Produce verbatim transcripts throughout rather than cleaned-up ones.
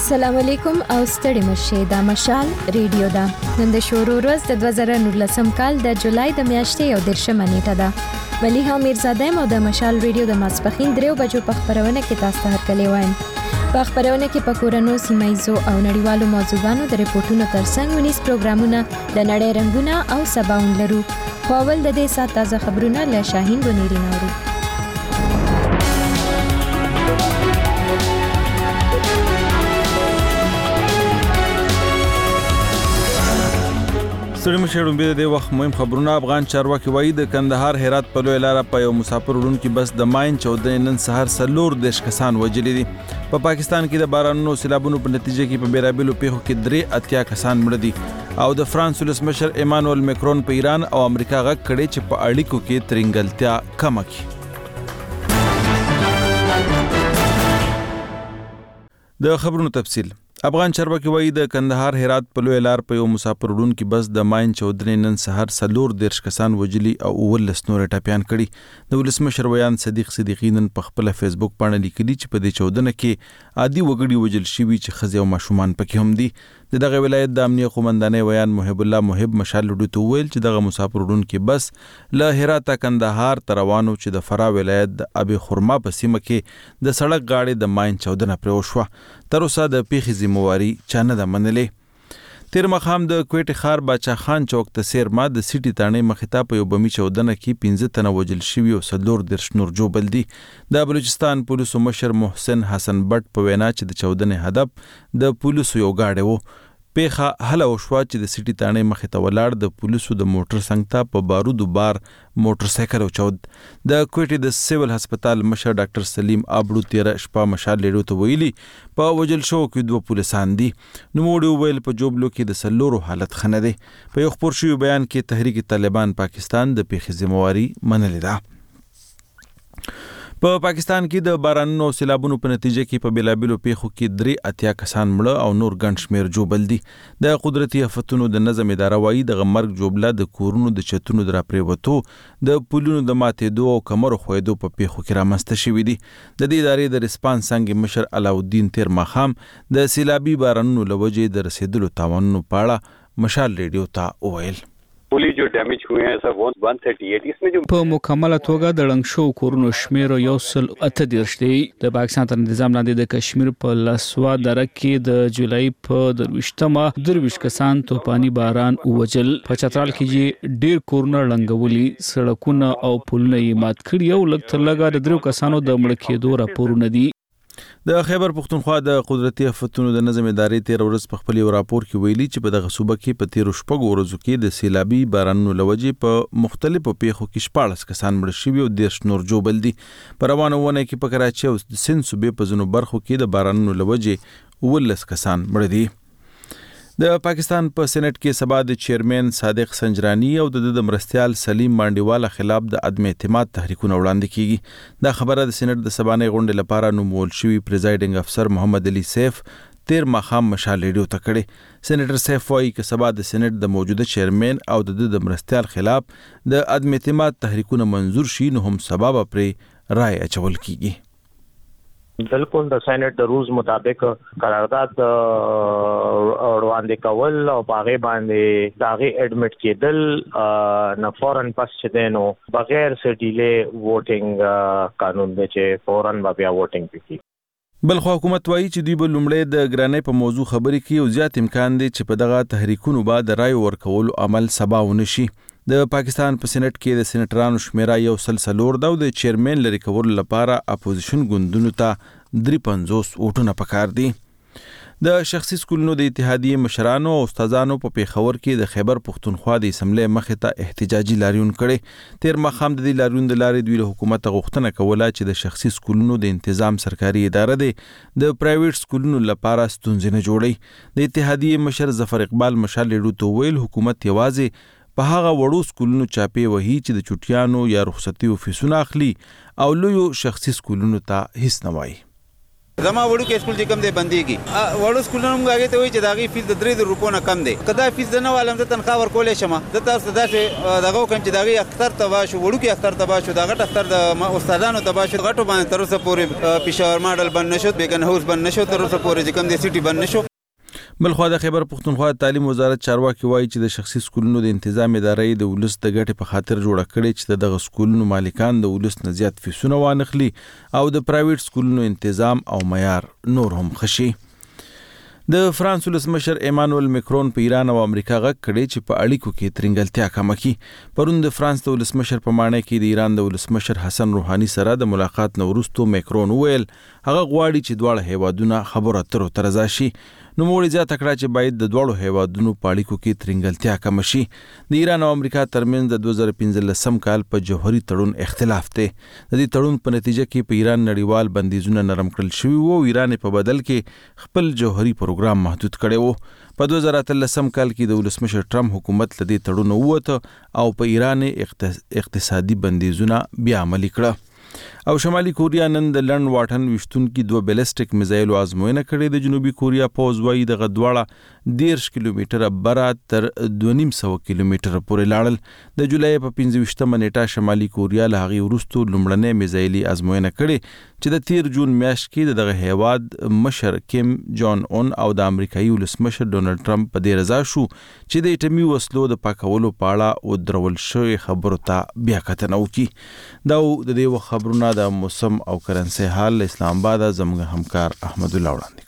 السلام علیکم او ستړي مشه دا مشال ریډیو دا نن د شورو ورځ د دوه زره نولسم کال د جولای د میاشتې یو دیرشمه نیټه ده. ملیحه میرزاده مو د مشال ریډیو د ماسپښین دریو بجو په خبرونه کې تاسو ته هرکلی وایم. په خبرونه کې په کورونو سیمایزو او نړیوالو موضوعاتو د ریپورتونو ترڅنګ ونیس پروګرامونه د نړۍ رنگونه او سباون لرو. خو اول د دې سات تازه خبرونه له شاهین بنيري نوري. ستړي مشه ډومبه د وخت مهم خبرونه. افغان چارواکي وایي د کندهار هرات په لوی لار په یو مسافر وړونکي بس د ماین چودنې نن سهار سلور دیش کسان وژلي دي. په پا پاکستان کې د بارانونو سیلابونو په نتیجه کې په بیلابیلو پیښو کې درې اتیا کسان مړه دي. او د فرانس ولسمشر ایمانوئل میکرون په ایران او امریکا غږ کړي چې په اړیکو کې ترنګلتیا کمه کړي. د خبرونو تفصیل. افغان چارواکي وایي د کندهار هرات په لوی لار په یو مسافر وړونکي بس د ماین چودنې نن سهار سلور دیرش کسان وژلي او ولس نور ټاپیان کړي. د ولسمشر ویان صدیق صدیقی نن په خپل فیسبوک باندې لیکلي چې په دې چودنه کې عادي وګړي وژل شوي چې ښځې او ماشومان پکې هم دي. د دغه ولایت د امنیه قومندانۍ ویان محب الله محب مشال لډو ته ویل چې دغه مسافر وړونکي بس له هرات کندهار ته روانو چې د فراه ولایت د ابي خرما په سیمه کې د سړک غاړې د ماین چودنه پرې وشوه. تر اوسه د پیښې ذمہواري چا نه ده منلې. تیر مخام د کوټې ښار باچا خان چوک ته سیرما د سیټي تاڼې مخې ته په یو بمي چودنه کې پنځه تنه وژل شوي او څلور دیرش نور ژوبل دي. د بلوچستان پولیسو مشر محسن حسن بټ په وینا چې د چودنې هدف د پولیسو یو ګاډی و. پیښه هله وشوه چې د سیټي تاڼې مخې ته ولاړ د پولیسو د موټر څنګ ته په بارودو بار موټر سایکل وچود. د کوټې د سیول هسپتال مشر ډاکټر سلیم ابړو تیره شپه مشال لیډو ته ویلي په وژل شوو کې دوه پولیسان دي. نوموړي وویل په جوبلو کې د سلورو حالت ښه نه دی. په یو خپور شوي بیان کې تحریک طالبان پاکستان د پیښې ذمہواري منلې ده. په پاکستان کې د بارانونو او سیلابونو په نتیجه کې په بیلابیلو پیښو کې درې اتیا کسان مړه او نور ګڼ شمېر ژوبل دي. د قدرتي آفتونو د نظم اداره وایي دغه مرګ جوبله د کورونو د چتونو د راپرېوتو د پلونو د ماتېدو او کمرو ښویېدو په پیښو کې رامنځته شوي دي. د دې ادارې د ریسپانس څانګې مشر علاالدین تیر ماښام د سیلابي بارانونو له وجې د رسېدلو تاوانونو په اړه مشال ریډیو ته وویل. جو ډیمیج ہوئے ہیں سر ون تھرٹی ایٹ اس میں جو په مکمله توګه د ړنګ شو کورونو شمیر یو سل اته دیرش دی. د پاکستان تر نظام لاندې د کشمیر په لسوا دره کې د جولای په درویشتمه درویش کسان توپانی باران ووجل. په چترال کې ډیر کورونه ړنګولي، سړکونه او پلونه یې مات کړي او لږ تر لږه د درو کسانو د مړه کېدو راپورونه دي. د خیبر پښتونخوا د قدرتي آفتونو د نظم ادارې تیر ورځ په خپل یو راپور کې ویلي چې په دغه صوبه کې په تیرو شپږو ورځو کې د سیلابي بارانونو له وجې په مختلفو پیښو کې شپاړس کسان مړه شوي او دیرش نور ژوبل دي. په روانه اونۍ کې په کراچۍ او سند صوبې په ځینو برخو کې د بارانونو له وجې اوولس کسان مړه دي. د پاکستان په سېنات کې سبا د چیرمن صادق سنجرانی او د د مرستيال سلیم مانډیواله خلاف د عدم اعتماد تحریکونه وړاندې کیږي. دا خبره د سېنات د سبانې غونډې لپاره نومول شوی پریزایډینګ افسر محمد علي سیف تیر ماښام مشال ریډیو ته کړي. سېنیټر سیف وایي چې سبا د سېنات د موجوده چیرمن او د د مرستيال خلاف د عدم اعتماد تحریکونه منظور شي نو هم سبب پرې رائے اچول کیږي. بالکل د سېنات د روز مطابق قرارداد وړاندې کول او باغې باندې داغه اډمټ کېدل نه فورن پس چې دینو بغیر څه ډیلې ووټینګ قانون دی چې فورن بیا ووټینګ وکړي. بل خو حکومت وایي چې دوی به لومړی د ګرانۍ په موضوع خبرې کوي او زیات امکان دی چې په دغه تحریکونو به د رایو ورکولو عمل سبا ونه شي. د پاکستان په سېنات کې د سېنټرانو شمیره یو سل سلور ده او د چیرمن لري کولو لپاره اپوزیشن ګوندونو ته درې پنځوس ووټونه پکار دي. د شخصي سکولونو د اتحادیې مشرانو او استادانو په پیښور کې د خیبر پښتونخوا د اسمبلی مخې ته احتجاجي لاریون کړي. تیر ماښام د دې لاریون د لارې دوی له حکومت غوښتنه کوله چې د شخصي سکولونو د تنظیم سرکاري اداره دی د پرایویټ سکولونو لپاره ستونزې نه جوړي. د اتحادیې مشر ظفر اقبال مشال لیډو ته ویل حکومت یوازې په هغه وړو سکولونو چاپې وهي چې د چټیانو یا رخصتیو فیسونه اخلي او لویو شخصي سکولونو ته هیڅ نه وایي. زما وړو کې سکول چې کم دی بنديږي وړو سکولونو موږ هغه ته وایي چې داغي فیس د درې روپو نه کم دی کدا فیس نه والم ته تنخواه ورکولې شمه د تاسو داسې دغه کوم چې داغي اختر تبا شو وړو کې اختر تبا شو دغه اختر د استادانو تبا شو غټو باندې تر اوسه پورې پېښور ماډل بند نشو بیگن هاوس بند نشو تر اوسه پورې چې کم دی سټي بند نشو. بلخوا د خیبر پختونخوا تعلیم وزارت چارواکي وایي چې د شخصي سکولونو د تنظیم ادارې د ولس د ګټې په خاطر جوړه کړې چې دغه سکولونو مالکان د ولس نه زیات فیسونه وانخلي او د پرایویټ سکولونو تنظیم او معیار نور هم خشي. د فرانس ولسمشر ایمانوئل میکرون په ایران او امریکا غږ کړی چې په اړیکو کې ترنګلتیا کم کړي. پرون د فرانس د ولسمشر په مانه کې د ایران د ولسمشر حسن روحاني سره د ملاقات نه وروسته میکرون وویل هغه غواړي چې دواړه هیوادونه خبرو اترو ته راشي شي. نو موږ زیاته کړه چې باید د دواړو هیوادونو په اړیکو کې ترنګلتیا کم شي. د ایران او امریکا ترمنځ د دوه زره پنځلسم کال په جوهري تړون اختلاف دی. د دې تړون په نتیجه کې په ایران نړیوال بندیزونه نرم کړل شوي وو او ایران په بدل کې خپل جوهري پروګرام محدود کړی وو. په دوه زره اتلسم کال کې د ولسمشر ټرمپ حکومت له دې تړون ووته او په ایران اقتصادي بندیزونه بیا عملي کړه. او شمالي کوریا نن د لند واټن وشتونکو دوه بیلسټیک میزایل ازموینه کړې. د جنوبي کوریا پوز وایي د غدواړه دیرش کیلومتره بره تر دوه نیم سوه کیلومتره پورې لاړل. د جولای په پنځه ویشتمه نیټه شمالي کوریا له هغې وروسته لومړنۍ میزایلي ازموینه کړې چې د تیر جون میاشت کې دغه هیواد مشر کیم جون اون او د امریکایي ولسمشر ډونالد ټرمپ په دې رضا شو چې د اټومي وسلو د پاکولو په اړه ودرول شوی خبرو ته بیا کتنه وکړي. دا د دې خبرونه د موسم او کرنسي حال اسلام آباد زموږ همکار احمد الله وړاندې کوي.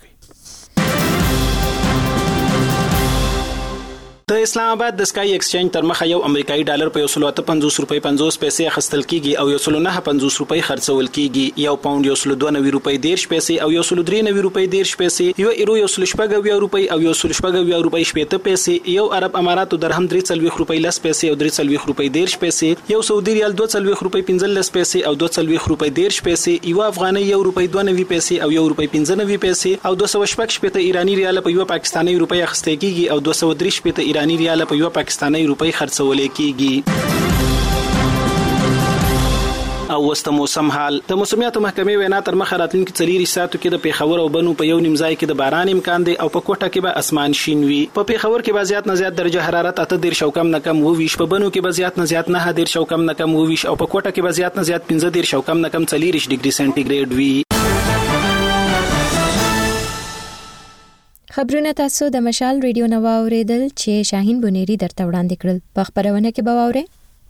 د اسلام آباد د سکای ایکسچینج تر مخه یو امریکایي ډالر په یو سل پنځوس روپۍ پنځوس پیسې اخیستل کیږي او یو سل نه پنځوس روپۍ خرڅول کیږي. یو پاوند یو سل دوه نوي روپۍ دیرش پیسې او یو سل درې نوي روپۍ دیرش پیسې، یو ایرو یو سل شپږ اویا روپۍ او یو سل شپږ اویا روپۍ شپېته پیسې، یو عرب اماراتو درهم درې څلوېښت روپۍ لس پیسې او درې څلوېښت روپۍ دیرش پیسې، یو سعودي ریال دوه څلوېښت روپۍ پنځلس پیسې او دوه څلوېښت روپۍ دیرش پیسې، یو افغانۍ یو روپۍ دوه نوي پیسې او یو روپۍ پنځه نوي پیسې او دوه سوه شپږ شپېته ایراني ریال په یو پاکستاني روپۍ اخیستل کیږي او دوه سوه درې شپېته ایراني ریال په یو پاکستاني روپۍ خرڅول کیږي. او وسته موسم حال د موسمیاتو محکمې وینا تر مخه راتلونکي څلور ساعتو کې د پیښور او بنو په یو نیم ځای کې د باران امکان دی او په کوټه کې به اسمان شین وي. په پیښور کې به زیات نه زیات درجه حرارت اته دېرش او کم نه کم اووه ویشت، په بنو کې به زیات نه زیات نه دېرش او کم نه کم اووه ویشت او په کوټه کې به زیات نه زیات پنځه دېرش او کم نه کم څلور ویشت ډیګري سانتي ګریډ وي. خبرونه تاسو د مشال ریډیو نو اوریدل چې شاهین بونيري درته وړاندې کړل. په خبرونه کې به واورئ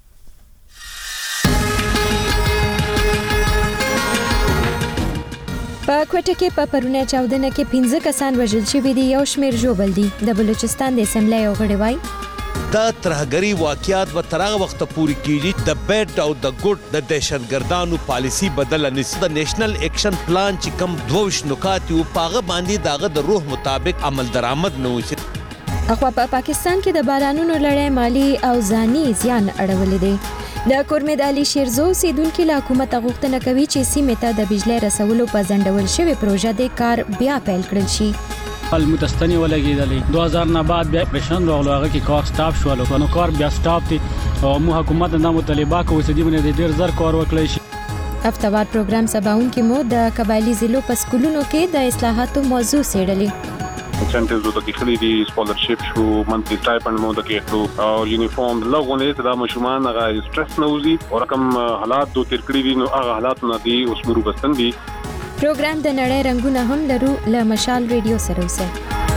په کوټه کې په پرونه چاودنه کې پنځه کسان وژل شوي دي، یو شمیر ژوبل دي. د بلوچستان د اسمبلی یو غړی وایي دا ترهګری واقعیات و ترغه وخت پوری کیږي. د بیډ او د ګډ د دهشتګردانو پالیسی بدل نشي. د نېشنل اکشن پلان چې کم دوه نکات یو پاغه باندې داغه د روح مطابق عمل درآمد نه وشي. اخوا په پاکستان کې د بارانونو لړۍ مالی او ځاني زیان اړولې دي. د کورمید علي شیرزو سیدونکو له حکومت غوښتنه کوي چې سیمه ته د بجلی رسولو په ځنډول شوی پروژه د کار بیا پیل کړل شي. المتستنی ولګیدلې دو هزار نه بعد بیا پرشن راغلو هغه کې کار سټاپ شو نو کار بیا سټاپ دي او مو حکومت نه مطالبه کوي چې دې باندې ډیر زر کار وکړي شي. هفتوار پروګرام سباون کې مو د قبایلی ضلعو په سکولونو کې د اصلاحاتو موضوع څېړلې. انسنټیوز د کلی دی سکالرشپ شو منتلی سټایپند مو د کېټو او یونیفارم لغونه د مشومان هغه سټرس نوزي او رقم حالات دوه تیر کړی دي نو هغه حالات نه دي اوس مرو بستن دي. پروګرام د نړۍ رنگونه هم لرو له مشال ریډیو سره اوسه.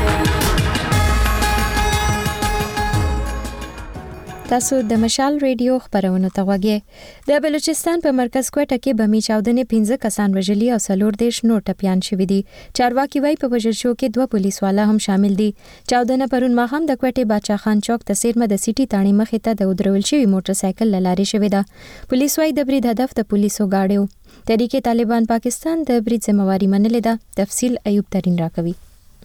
تاسو د مشال ریډیو خبرونه ته غوږی. د بلوچستان په مرکز کوټه کې بمي چاودنې پنځه کسان وژلي او څلور دیرش نور ټپیان شوي دي. چارواکي وایي په وژل شو کې دوه پولیس والا هم شامل دي. چاودنه پرون ماښام د کوټې باچا خان چوک ته سیرمه د سیټي تاڼي مخې ته د ودرول شوي موټر سایکل له لارې شوې ده. پولیس وایي د برید هدف د پولیسو گاډیو. تحریک طالبان پاکستان د برید ذمہواری منلې ده. تفصیل ایوب ترین راکوي.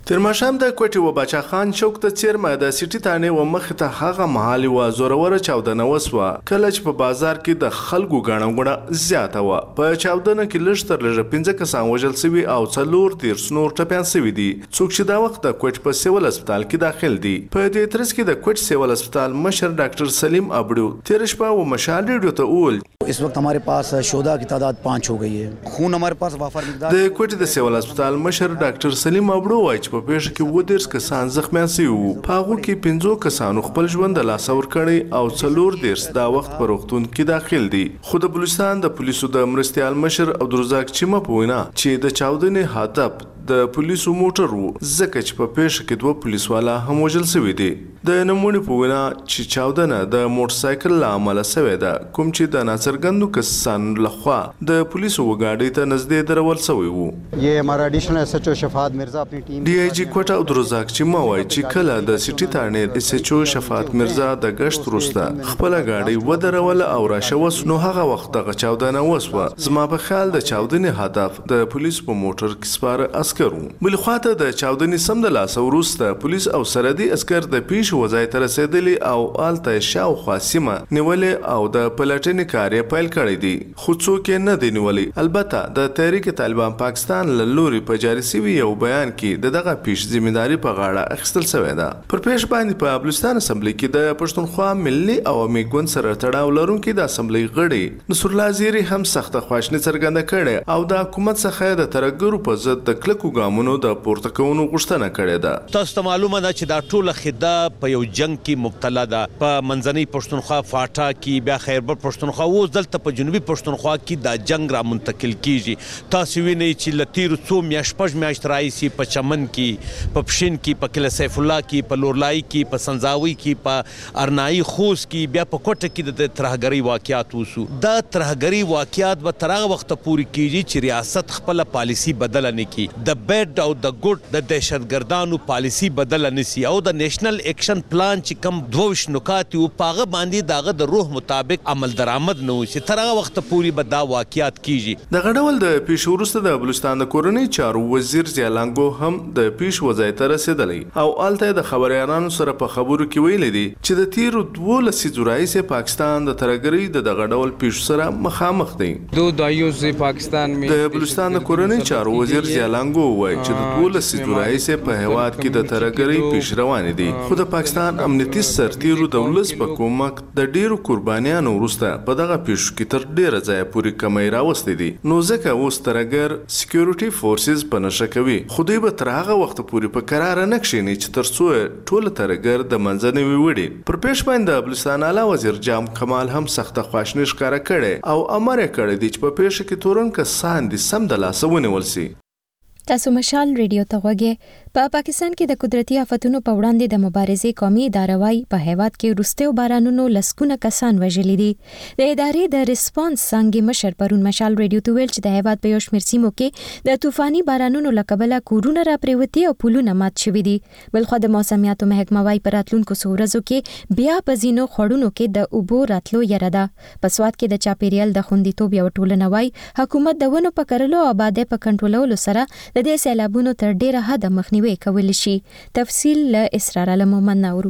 تر ماښام د کوټې و باچا خان چوک ته څیرمه د سیټي تانې و مخې ته هغه مهال یوه زوروره چاودنه وسوه کله چې په بازار کې د خلکو ګڼه ګوڼه زیاته وه. په چاودنه کې لږ تر لږه پنځه کسان وژل سوي او څلور دېرش نور ټپیان سوي دي، څوک چې دا وخت د کوټ په سیول هسپتال کې داخل دي. په دې ترڅ کې د کوټ سیول هسپتال مشر ډاکټر سلیم ابړو تېره شپه و مشال ریډیو ته وویل इस वक्त हमारे पास शोधा की तादाद पाँच हो गई है, खून हमारे पास वाफर मिकदार. د کوټې د سیول هسپتال مشر ډاکټر سلیم ابړو وایي چې په پیښه کې اووه دېرش کسان زخمیان سوي وو. په هغو کې پنځو کسانو خپل ژوند د لاسه ورکړی او څلور دېرش دا وخت په روغتون کې داخل دي. خو د بلوچستان د پولیسو د مرستیال مشر عبدالرزاق چیمه په وینا چې د چاودنې هدف د پولیسو موټر وو، ځکه چې په پیښه کې دوه پولیسوالا هم وژل سوي دي. د نمونې په وینا چې چاودنه د موټرسایکل له امله سوې ده، کوم چې د ناڅرګندو کسانو لخوا د پولیسو وګاډۍ ته نږدې درول سوی وو. یہ ہمارا ایڈیشنل ایس ایچ او شفاعت مرزا اپنی ټیم ډي آی جي کوټه عبدالرزاق چیمه وایي چې کله د سیټي تانې ایس ایچ او شفاعت مرزا د ګشت وروسته خپله گاډۍ ودروله او راشه نو هغه وخت دغه چاودنه وسوه. زما په خیال د چاودنې هدف د پولیسو په موټر کې سپاره عسکر وو. بل خواته د چاودنې سم د لاسه وروسته پولیس او سرحدي عسکر د پیښې وځای ته رسېدلي او هلته شاوخوا سیمه نیولې او د پلټنې کار یې پیل کړی دی، خو څوک یې نه دی نیولی. البته د تحریک طالبان پاکستان له لوري په جاري سوي یو بیان کې د دغه پیښې ذمهداري په غاړه اخیستل سوې ده. پر پیښ باندې په بلوچستان اسمبلي کې د پښتونخوا ملي عوامي ګوند سره تړاو لرونکي د اسمبلي غړي نصرالله زیري هم سخته خواشیني څرګنده کړې او د حکومت څخه د ترهګرو په ضد د کلکو ګامونو د پورته کولو غوښتنه کړې ده. تاسو ته معلومه ده چې دا ټوله خده په یو جنگ کې مبتلا ده. په منځنۍ پښتونخوا فاټا کې بیا خیربر پښتونخوا اوس دلته په جنوبي پښتونخوا کې دا جنگ را منتقل کیږي. تاسو وینئ چې له تېرو څو میاشت شپږ میاشت راهیسې په چمن کې، په پښین کې، په کله سیف الله کې، په لورلای کې، په سنځاوي کې، په ارنایي خوست کې، بیا په کوټه کې د ترهګرۍ واقعات وسو. دا ترهګرۍ واقعات به تر هغه وخته پورې کیږي چې ریاست خپله پالیسي بدله نه کړي. د بیډ او د ګډ د دهشتګردانو پالیسي بدله نسی او د نیشنل ایکشن پلان چې کم دوه نکات او پاغه باندې داغه د روح مطابق عمل درآمد نه وشي تر هغه وخت پورې به دا واقعیات کیږي. دغه ډول د پیښو وروسته د بلوچستان د کورنۍ چارو وزیر ضیالانګو هم د پیښ وځای ته رسېدلی او هلته د خبریالانو سره په خبرو کې ویلي دي چې د تیرو دوو لسیزو راهیسې پاکستان د ترهګرۍ د دغه ډول پیښو سره مخامخ دی. دو دایو سے پاکستان میں د بلوچستان د کورنۍ چارو وزیر ضیالانګو وایي چې د دوو لسیزو راهیسې په هیواد کې د ترهګرۍ پیښې روانې دي، خو د پاکستان امنیتي سرتیرو د ولس په کومک د ډیرو قربانیانو وروسته په دغه پیښو کې تر ډیره ځایه پورې کمی راوستې دي. نو ځکه اوس ترهګر سکیورټي فورسز په نښه کوي، خو دوی به تر هغه وخته پورې په کراره نه کښېني چې تر څو ټوله ترهګر د منځه نه وي وړي. پر پیښ باندې د بلوچستان اعلی وزیر جام کمال هم سخته خواشیني ښکاره کړې او امر یې کړی دی چې په پیښه کې تورن کسان دي سم د لاسه ونیول سي. تاسو مشال ریډیو ته غوږی. په پاکستان کې د قدرتي آفتونو په وړاندې د مبارزې قومي اداره وايي په هیواد کې وروستیو بارانونو لسګونه کسان وژلي دي. د ادارې د ریسپانس څانګې مشر پرون مشال ریډیو ته ویل چې د هیواد په یو شمېر سیمو کې د طوفاني بارانونو له کبله کورونه راپریوتي او پلونه مات شوي دي. بلخوا د موسمیاتو محکمه وايي په راتلونکو څو ورځو کې بیا په ځینو خوړونو کې د اوبو راتلو یره ده. په سوات کې د چاپیریال د خوندیتوب یوه ټولنه وايي حکومت د ونو په کرلو او آبادۍ په کنټرولولو سره د دې سیلابونو تر ډیره حده مخنیوي کولی شي. تفصیل له اسرار علم محمد نورو.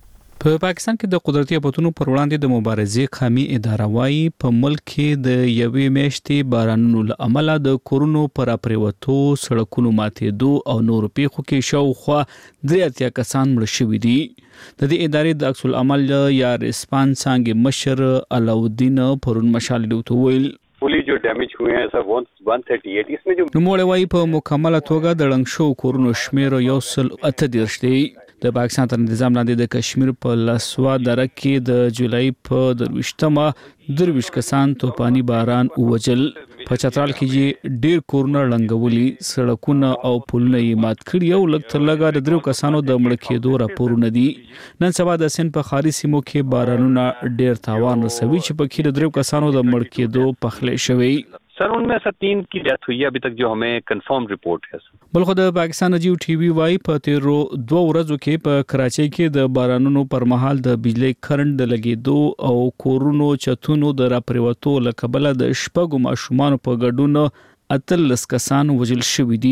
په پاکستان کې د قدرتي آفتونو پر وړاندې د مبارزې قومي اداره وايي په ملک کې د یوې میاشتې بارانونو له امله د کورونو پر اپریوتو، سړکونو ماتېدو او نورو پیښو کې شاوخوا درې اتیا کسان مړه شوي دي. د دې ادارې د عکس العمل یا ریسپانس څانګې مشر علاؤالدین پرون مشال ریډیو ته ویل पुलिस जो डैमेज हुए हैं सर वन थर्टी एट इसमें जो نوموړی وایي په مکمله توګه د ړنګ شوو کورونو شمېر یو سل اته دېرش دی. د پاکستان تر نظام لاندې د کشمیر په لسوا دره کې د جولای په درویشتمه درویشت کسان توپاني باران ووجل. په چترال کې ډیر کورونه ړنګولي، سړکونه او پلونه یې مات کړي او لږ تر لږه د درو کسانو د مړه کېدو راپورونه دي. نن سبا د سند په ښاري سیمو کې بارانونه ډیر تاوان رسوي چې پکې د درو کسانو د مړه کېدو پخلی شوی. सर उनमें से तीन की डेथ हुई है अभी तक जो हमें कंफर्म रिपोर्ट है. بلخو د پاکستان جیو ټي وی وايي په تیرو دوه ورځو کې په کراچۍ کې د بارانونو پر مهال د بجلی کرنټ د لګیدو او کورونو چتونو د راپریوتو له کبله د شپږو ماشومانو په ګډون اتلس کسان وژل شوي دي.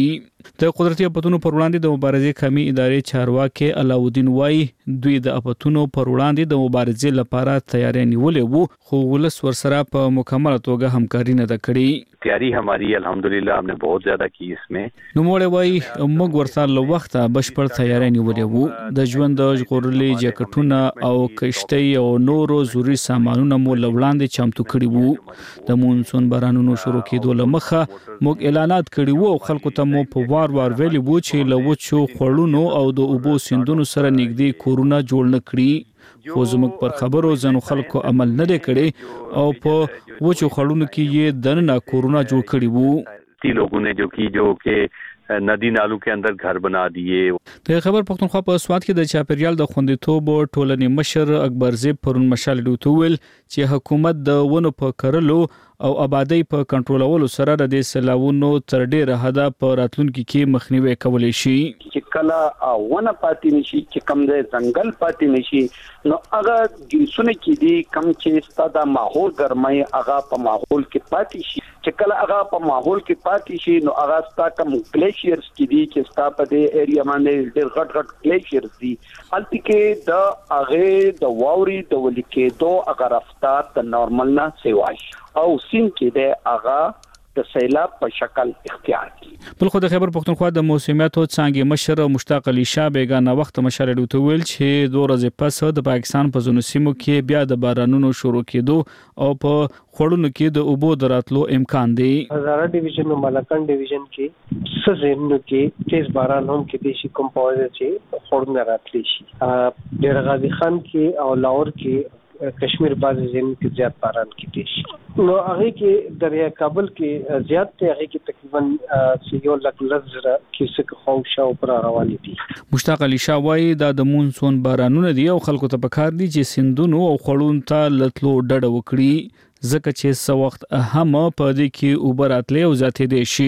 د قدرتي اپتونو پر وړاندې د مبارزې قومي ادارې چارواکي علاودین وای دوی د اپتونو پر وړاندې د مبارزې لپاره تیاری نیولې وو خو ولس ورسره په مکمل توګه همکاري نه کړې तैयारी हमारी अल्हम्दुलिल्लाह हमने बहुत ज्यादा की इसमें نو موږ وای موږ ورته له وخته بشپړ تیاری نیولې وو د ژوند د ژغورلې جاکټونه او کشتۍ او نورو ضروري سامانونه مو لوړاندې چمتو کړي وو د مونسون بارانونو شروع کېدو لمخه موږ اعلانات کړي وو خلکو ته مو په وار وار ویلي وو چې له وچو خړونو او د اوبو سیندونو سره نږدې کورونه جوړ نه کړي خو زموږ پر خبرو ځنو خلکو عمل نه کړي او په وچو خړونو کې یې دننه کورونه جوړ کړي وو تی لوگوں نے جو کی جو کہ ندی نالو کے اندر گھر بنا دیے د خبر پښتونخوا په سواد کې د چاپریال د خوندیتوب ټولنې مشر اکبر زیب پرون مشال ډوتول چې حکومت د ونو په کرلو او آبادی په کنټرولولو سره د سلاوونو تر ډیره حدا په راتلونکو کې مخنیوي کولای شي چې کله ونه پاتې نشي چې کم د ځنګل پاتې نشي نو هغه جنسونه کې دي کم چې ستاسو ماحول ګرمای هغه په ماحول کې پاتې شي چې کله هغه په ماحول کې پاتې شي نو هغه ستاسو کم گلیشیرز کې دي چې ستاسو په دې ایریا باندې ډېر غټ غټ گلیشیرز دي هلته کې د هغه د واوري د ولیکې دوه هغه رفتار د نورمال نه سیواش او سین کې د هغه د سیلاب په شکل اختیار کی بل خو د خبر پښتونخوا د موسمیاتو څنګه مشر مشتاق علي شاه بیگانه وخت مشر ډوته ویل چې دوه ورځې پس د پاکستان په ځینو سیمو کې بیا د بارانونو شروع کېدو او په خړونو کې د اوبو دراتلو امکان دی هزاره ډیویژن او ملکان ډیویژن کې څه زمینو کې تیز باران هم کې دي شي کوم پوهه چې خړونه راتلی شي ډیر غازی خان کې او لاهور کې کشمیر بعضی زمین کې زیات باران کې دي شي نو هغه کې دریا کابل کې زیات ته هغه کې تقریبا یو لک لزر کې څه خوښ او پر روان دي مشتاق علي شاه وايي دا د مونسون بارانونه دي او خلکو ته پکار دي چې سندونو او خړون ته لتلو ډډه وکړي ځکه چې څو وخت هم په دې کې اوبراتلې او ذاتې دي شي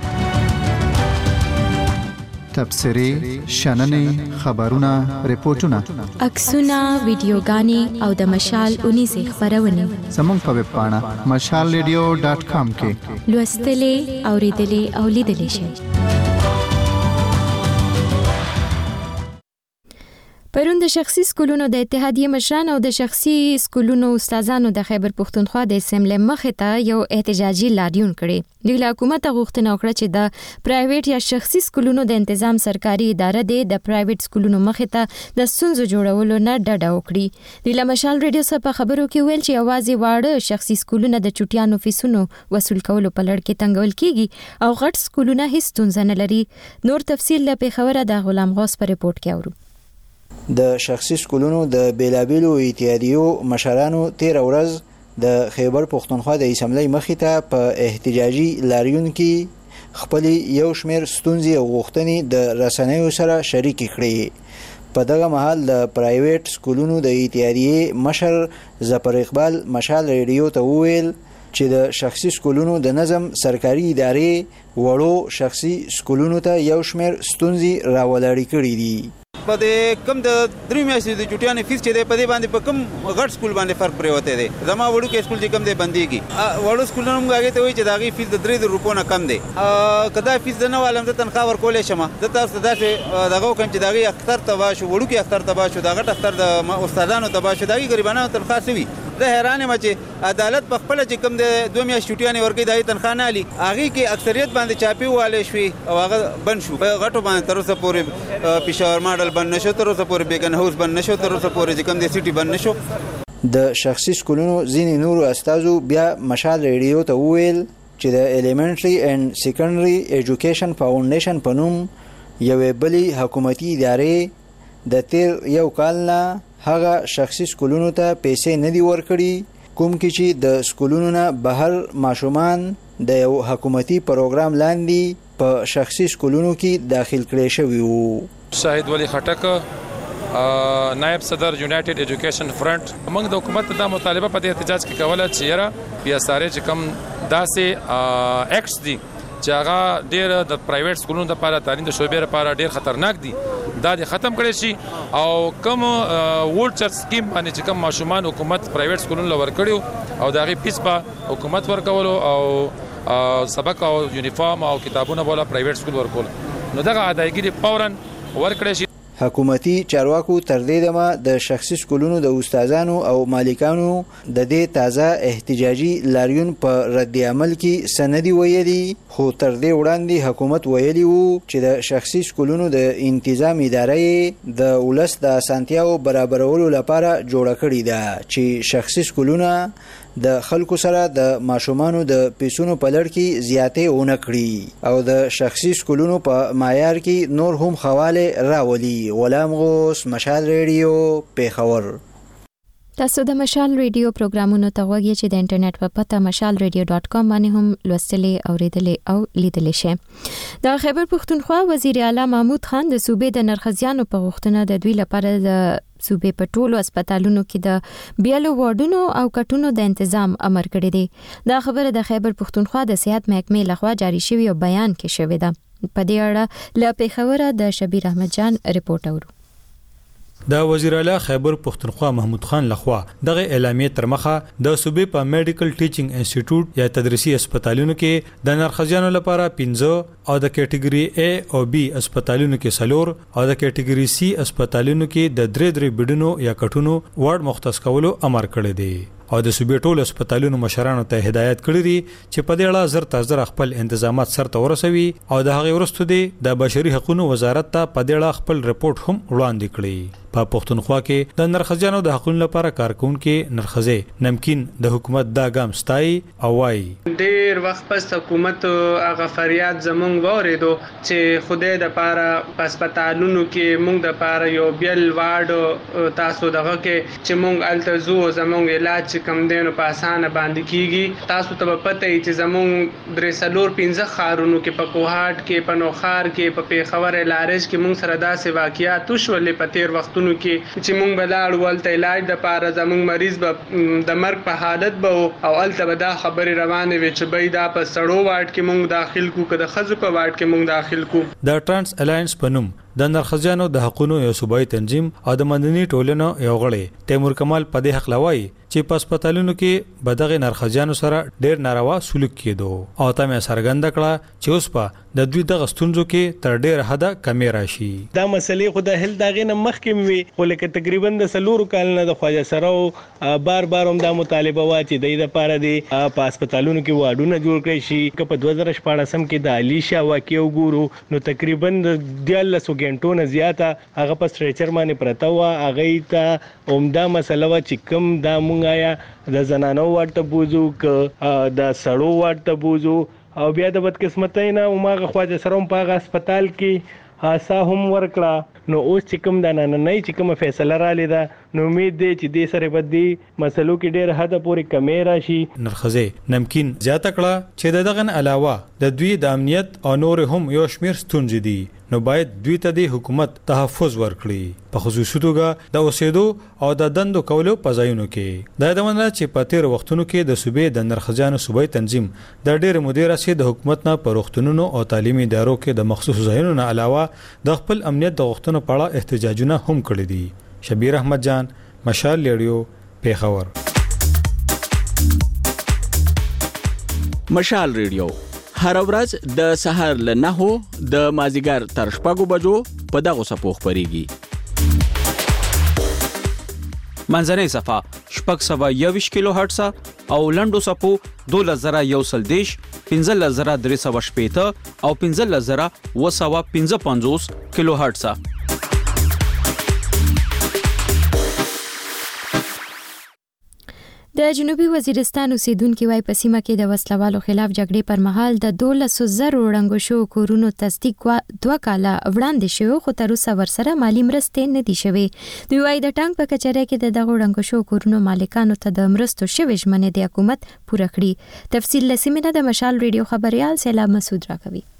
تبصري شننې خبرونه ریپورتونه عکسونه ویډیوګانې او د مشال اونیزه خبرونه زموږ په ویب پاڼه مشال ریډیو ډاټ کام کې لوستلې اوریدلې او لیدلې شئ پرون د شخصي سکولونو د اتحادیه مشران او د شخصي سکولونو استادانو د خیبر پښتونخوا د اسمبلی مخې ته یو احتجاجي لاریون کړي د حکومت غوښتنه وکړه چې د پرایویټ یا شخصي سکولونو د تنظیم سرکاري اداره د پرایویټ سکولونو مخې ته د سنځو جوړولو نه ډډه وکړي د لمشال ریډیو سره په خبرو کې ویل چې اوازې واړه شخصي سکولونه د چټیانو فیسونو وصول کولو په لړ کې تنګول کیږي او غټ سکولونه هیڅ ستونزه نه لري نور تفصیل له پیښوره د غلام غوث په ریپورت کې اورو د شخصي سکولونو د بیلابیلو اتحادیو مشرانو تیر ورځ د خیبر پښتونخوا د اسمبلی مخې ته په احتجاجي لاریون کې خپل یو شمیر ستونزې او غوښتنې د رسنیو سره شریک کړې په دغه مهال د پرایویټ سکولونو د اتحادیې مشر ظفر اقبال مشال ریډیو ته وویل چې د شخصي سکولونو د نظم سرکاري ادارې وړو شخصي سکولونو ته یو شمیر ستونزې راولاړې کړې دي په دې کم د درې میاشتې د چټیانو فیس چې دی په دې باندې په کم غټ سکول باندې فرق پرې وته دی زما وړو کې سکول چې کم دی بنديږي وړو سکولونو موږ هغه ته وایي چې داغي فیس د درې روپو نه کم دی کدا فیس نه والم ته تنخواه ورکولې شمه د تاسو داسې دغه کوم چې داغي اختر تبا شو وړو کې اختر تبا شو داغه اختر د استادانو تبا شو داغي غریبانو تنخواه سوي د حیران ما چې عدالت په خپل چې کم د دوه میاشتې چټیانې ورکې دای تنخواه نه علي هغه کې اکثریت باندې چاپی واله شوي او هغه بند شو په غټو باندې تر اوسه پورې پېښور ماډل بند نشو تر اوسه پورې بیگن هاوس بند نشو تر اوسه پورې چې کم د سیټي بند نشو د شخصي سکولونو ځینې نورو استادو بیا مشال ریډیو ته وویل چې د ایلیمنټري اینڈ سیکنډري ایجوکیشن فاونډیشن په نوم یوې بلې حکومتي ادارې د تیر یو کال نه هغه شخصي سکولونو ته پیسې نه دي ورکړي کوم کې چې د سکولونو نه بهر ماشومان د یو حکومتي پروګرام لاندې په شخصي سکولونو کې داخل کړي شوی وو شاهد ولی خټک نائب صدر یونایټډ ایجوکیشن فرنٹ موږ د حکومت د مطالبه په احتجاج کې کوله چې یاره بیا ساره چې کم داسې ایکټس دي چې هغه ډېر د پرایویټ سکولونو لپاره تعلیم د شوبې لپاره ډېر خطرناک دي دا د ختم کړي شي او کوم وولچر سکیم باندې چې کوم ماشومان حکومت پرایویټ سکولونو لور کړیو او دغه فیس به حکومت ورکولو او سبق او یونیفارم او کتابونه بوله پرایویټ سکول ورکول نو دغه ادایګي فورا ورکړی شي. حکومتي چارواکو تر دې دمه د شخصي سکولونو د استادانو او مالکانو د دې تازه احتجاجي لاریون په رد عمل کې سندي ویلي، خو تر دې وړاندې حکومت ویلي وو چې د شخصي سکولونو د تنظیم ادارې د ولس د اسانتیاو برابرولو لپاره جوړه کړې ده چې شخصي سکولونه د خلکو سره د ماشومانو د پیسونو په لړ کې زیاتې ونه کړي او د شخصي سکولونو په معیار کې نور هم خواله راولي. غلام غوث، مشال ریډیو، پیښور. تاسو د مشال ریډیو پروګرامونو ته وګورئ چې د انټرنیټ په پته مشال ریډیو ډاٹ کام باندې هم لوستلې او ریډلې او لیدلې شئ. د خیبر پښتونخوا وزیر اعلی محمود خان د صوبې د نرخزیانو په غوښتنه د دوی لپاره د صوبې په ټولو هسپتالونو کې د بیلو وارډونو او کټونو د تنظیم امر کړی دی. دا خبره د خیبر پښتونخوا د صحت محکمې لخوا جاری شوی او بیان کې شوی ده. په دې اړه له پیښوره د شبیر احمد جان رپورټ اورو. د وزیر اعلی خیبر پښتونخوا محمود خان لخوا دغه اعلامیه تر مخه د صوبې په میډیکل ټیچینګ انسټیټیوټ یا تدریسي هسپتالونو کې د نرخزیانو لپاره پنځه او د کټګوري A او B هسپتالونو کې څلور او د کټګوري C هسپتالونو کې د درې درې بیډونو یا کټونو وارډ مختص کولو امر کړی دی او د صوبې ټول هسپتالونو مشرانو ته هدایت کړی دی چې په دې اړه زر تر زر خپل انتظامات سرته ورسوي او د هغه ورستو دی د بشري حقوقو وزارت ته په دې اړه خپل رپورت هم وړاندې کړی. په پښتونخوا کې د نرخزیانو د حقوقو لپاره کارکونکو نرخزه نمکین د حکومت دا ګام ستای او وايي ډیر وخت پس حکومت هغه فریاد زمونږ وریدو چې خدای د پاره هسپتالونو کې مونږ د پاره یو بیل وارډ تاسو دغه کې چې مونږ التزو زمونږ علاج کم دینو په اسانه باندې کیږي. تاسو ته پته ای چې زمونږ درې سلور پنځه خارونو کې په کوهاټ کې په نوخار کې په پیښور لارج کې مونږ سره داسې واقعیات وشولې په تیر وختونو کې چې مونږ بلاړ ولته علاج د پاره زمونږ مریض به د مرګ په حالت به او الته به دا خبره روانه وي چې بای دا په سړو وارډ کې مونږ داخل کو که د خزو په وارډ کې مونږ داخل کو. د ټرانس الاینس پنوم د نرخزیانو د حقوقو یو صوبایي تنظیم او د مدني ټولنو یو غړی تیمور کمال په دې حق لوي چې په هسپتالونو کې بدغه نرخزیانو سره ډېر ناروا سلوک کېدو او ته مې سرګند کړه چې اوس په د دوی د غستونځو کې تر ډېر حد کمی راشي. دا مسلې خو د هل داغه نه مخکې وي خو لکه تقریبا د سلورو کال نه د خواجه سره بار بار هم دا مطالبه وا چې د دې لپاره دی په هسپتالونو کې واډونه جوړ کړي شي. که په دوه زره شپږ سم کې د الیشا واقعي وګورو نو تقریبا د دیالس غنټو نه زیاته هغه په سټریچر باندې پرته و. هغه ته عمده مسله و چې کوم دا مونږه یا د زنانو ورته بوزو ک د سړو ورته بوزو او بیا د بدقسمتۍ نه عمره خواجه سره په هغه هسپتال کې حادثه هم ورکړه. نو اوس چې کوم د نننۍ چې کوم فیصله را لیده نو امید دی چې دې سره به دې مسلو کې ډېر حد پورې کمی راشي. نرخزه نمکین زیاته کړه چې د دغه علاوه د دوی د امنیت او نور هم یو شمیر ستونزې دي نو باید دوی ته د حکومت تحفظ ورکړي په خصوصي توګه د اوسېدو او د دندو کولو په ځایونو کې. دا د مننه چې په تیر وختونو کې د صوبې د نرخزیانو صوبایي تنظیم د ډېر مدیر رسید د حکومت نه په روغتونونو او تعلیمي ادارو کې د مخصوص ځایونو نه علاوه د خپل امنیت د غوښتنو په اړه احتجاجونه هم کړي دي. شبیر احمد جان، مشال ریډیو، پیښور. مشال ریډیو هر ورځ د سحر له نهو د مازیګر تر شپږو بجو په دغه صفو خبريږي. منځنۍ صفه شپږ سوه یوویشت کیلو هرټز او لنډو صفو دولس زره یو سل دیش، پنځلس زره درې سوه شپېته او پنځلس زره اوه سوه پنځه پنځوس کیلو هرټز. د جنوبي وزیرستان اوسیدونکو وايي په سیمه کې د وسلوالو خلاف جګړې پر مهال د دولس زره وړاندې شو کورونو تصدیق دوه کاله وړاندې شو خو تر اوسه ورسره مالی مرستې نه دي شوې. دوی وايي د ټانک په کچره کې د دغه وړاندې شو کورونو مالکانو ته د مرستو شوې ژمنې د حکومت پوره کړې. تفصیل لسیمه د مشال ریډیو خبريال سیلاب مسعود راکوي.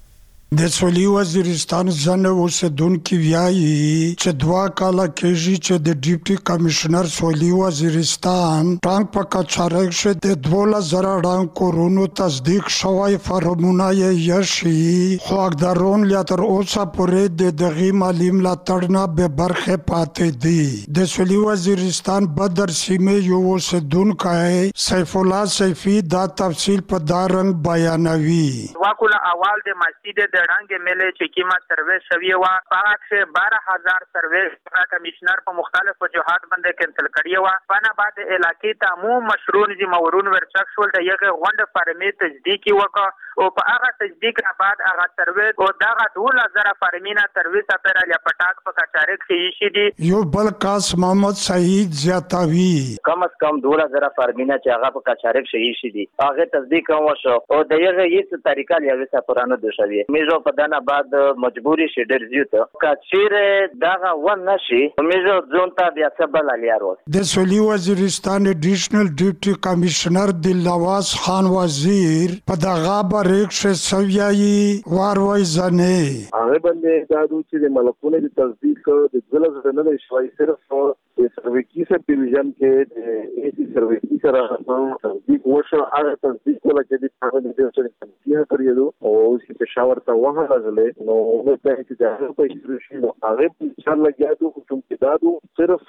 د سویلي وزیرستان ځنه اوسېدونکي وایي چې دوه کاله کېږي چې د ډیپټي کمشنر سویلي وزیرستان ټانک په کچارک شه د دولس زره ډانګ کورونو تصدیق شوی فارمونه یې یشي خو اقدارون لا تر اوسه پورې د دغې مالي ملاتړ نه بې برخې پاتې دي. د سویلي وزیرستان بدر سیمې یو اوسېدونکی سیف الله سیفي دا تفصیل په دا رنګ بیانوي. واکوله اول د مسجد د رنگ ملي چې کیما سروې شوی و هغه چې بارہ ہزار سروې کمشنر په مختلفو جهات باندې کینسل کړی و. باندې بعد علاقې ته مو مشرون دي مورون ورچک شول د یغه غونډه فارمي تجدیدي وکړه او په هغه تجدید نه بعد هغه سروې او دغه ټول زره فارمینا سروې سپیرا یا پټاک په کچارک کې شي دي. یو بل کاس محمد سعید زیاتوی کم از کم دوله زره فارمینا چې هغه په کچارک شي شي دي هغه تصدیق کوم شو او د یغه هیڅ طریقه لري چې پرانه د شوی میزو په دنه بعد مجبوری شي ډېر زیاته کچیر دغه ون نشي میزو ځون ته بیا څه بل الیارو. د سویلي وزیرستان ایډیشنل ډیپټي کمشنر دلواز خان وزیر په دغه بریښه سویایي واروي ځنه هغه باندې دا د چې ملکونه د تصدیق د ځل زنه د شوي صرف د سرویکی سب ډیویژن کې د ایسی سرویکی سره تصدیق وشو هغه تصدیق ولا چې د هغه د ډیویژن کې کړیدو او چې پېښور ته وه راغله نو نو په چې دا په شروع نو هغه په شان لګیادو کوم کې دادو صرف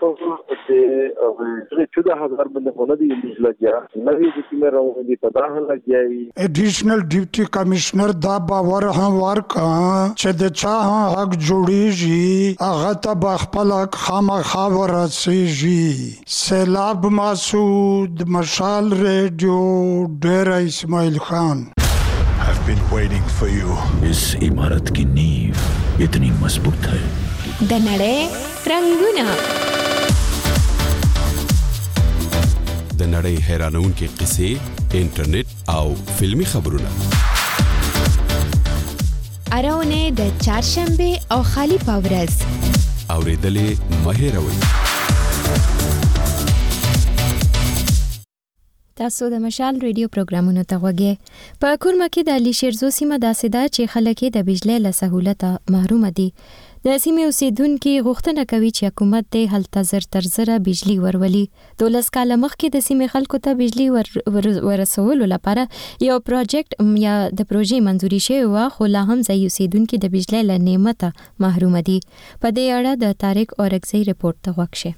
د چوده هزار باندې هونه دي لګیا نوې د کیمه راو دي په داه لګیای. ایډیشنل ډیپټي کمشنر دا باور هم ورکا چې د چا حق جوړیږي هغه ته بخپل خامخا ورسیږي. سیلاب مسعود مشال ریډیو ډیر اسماعیل خان. I've been waiting for you. इस इमारत की नींव इतनी मजबूत है. د نړۍ رنگونه د نړۍ حیرانونکې قصې انټرنیټ او فلمی خبرونه اراونه د چهارشنبه او خالی پاورز اوریدلې مهیروي. تاسو د مشال ریډیو پروګرامونو ته غوږی. په کورما کې د علي شیرزو سیمه داسې ده چې خلک د بجلی له سهولت محروم دي. د سیمې اوسیدونکو غوښتنه کوي چې حکومت د هلته زر تر زره بجلی ورولي. دولس کال مخکې د سیمې خلکو ته بجلی ور ورسولو لپاره یو پروجیکټ یا د پروژې منځوري شوی و خو لا هم ځای اوسیدونکو د بجلی له نعمت محروم دي. په دې اړه د طارق اورکزی رپورت ته غوښه.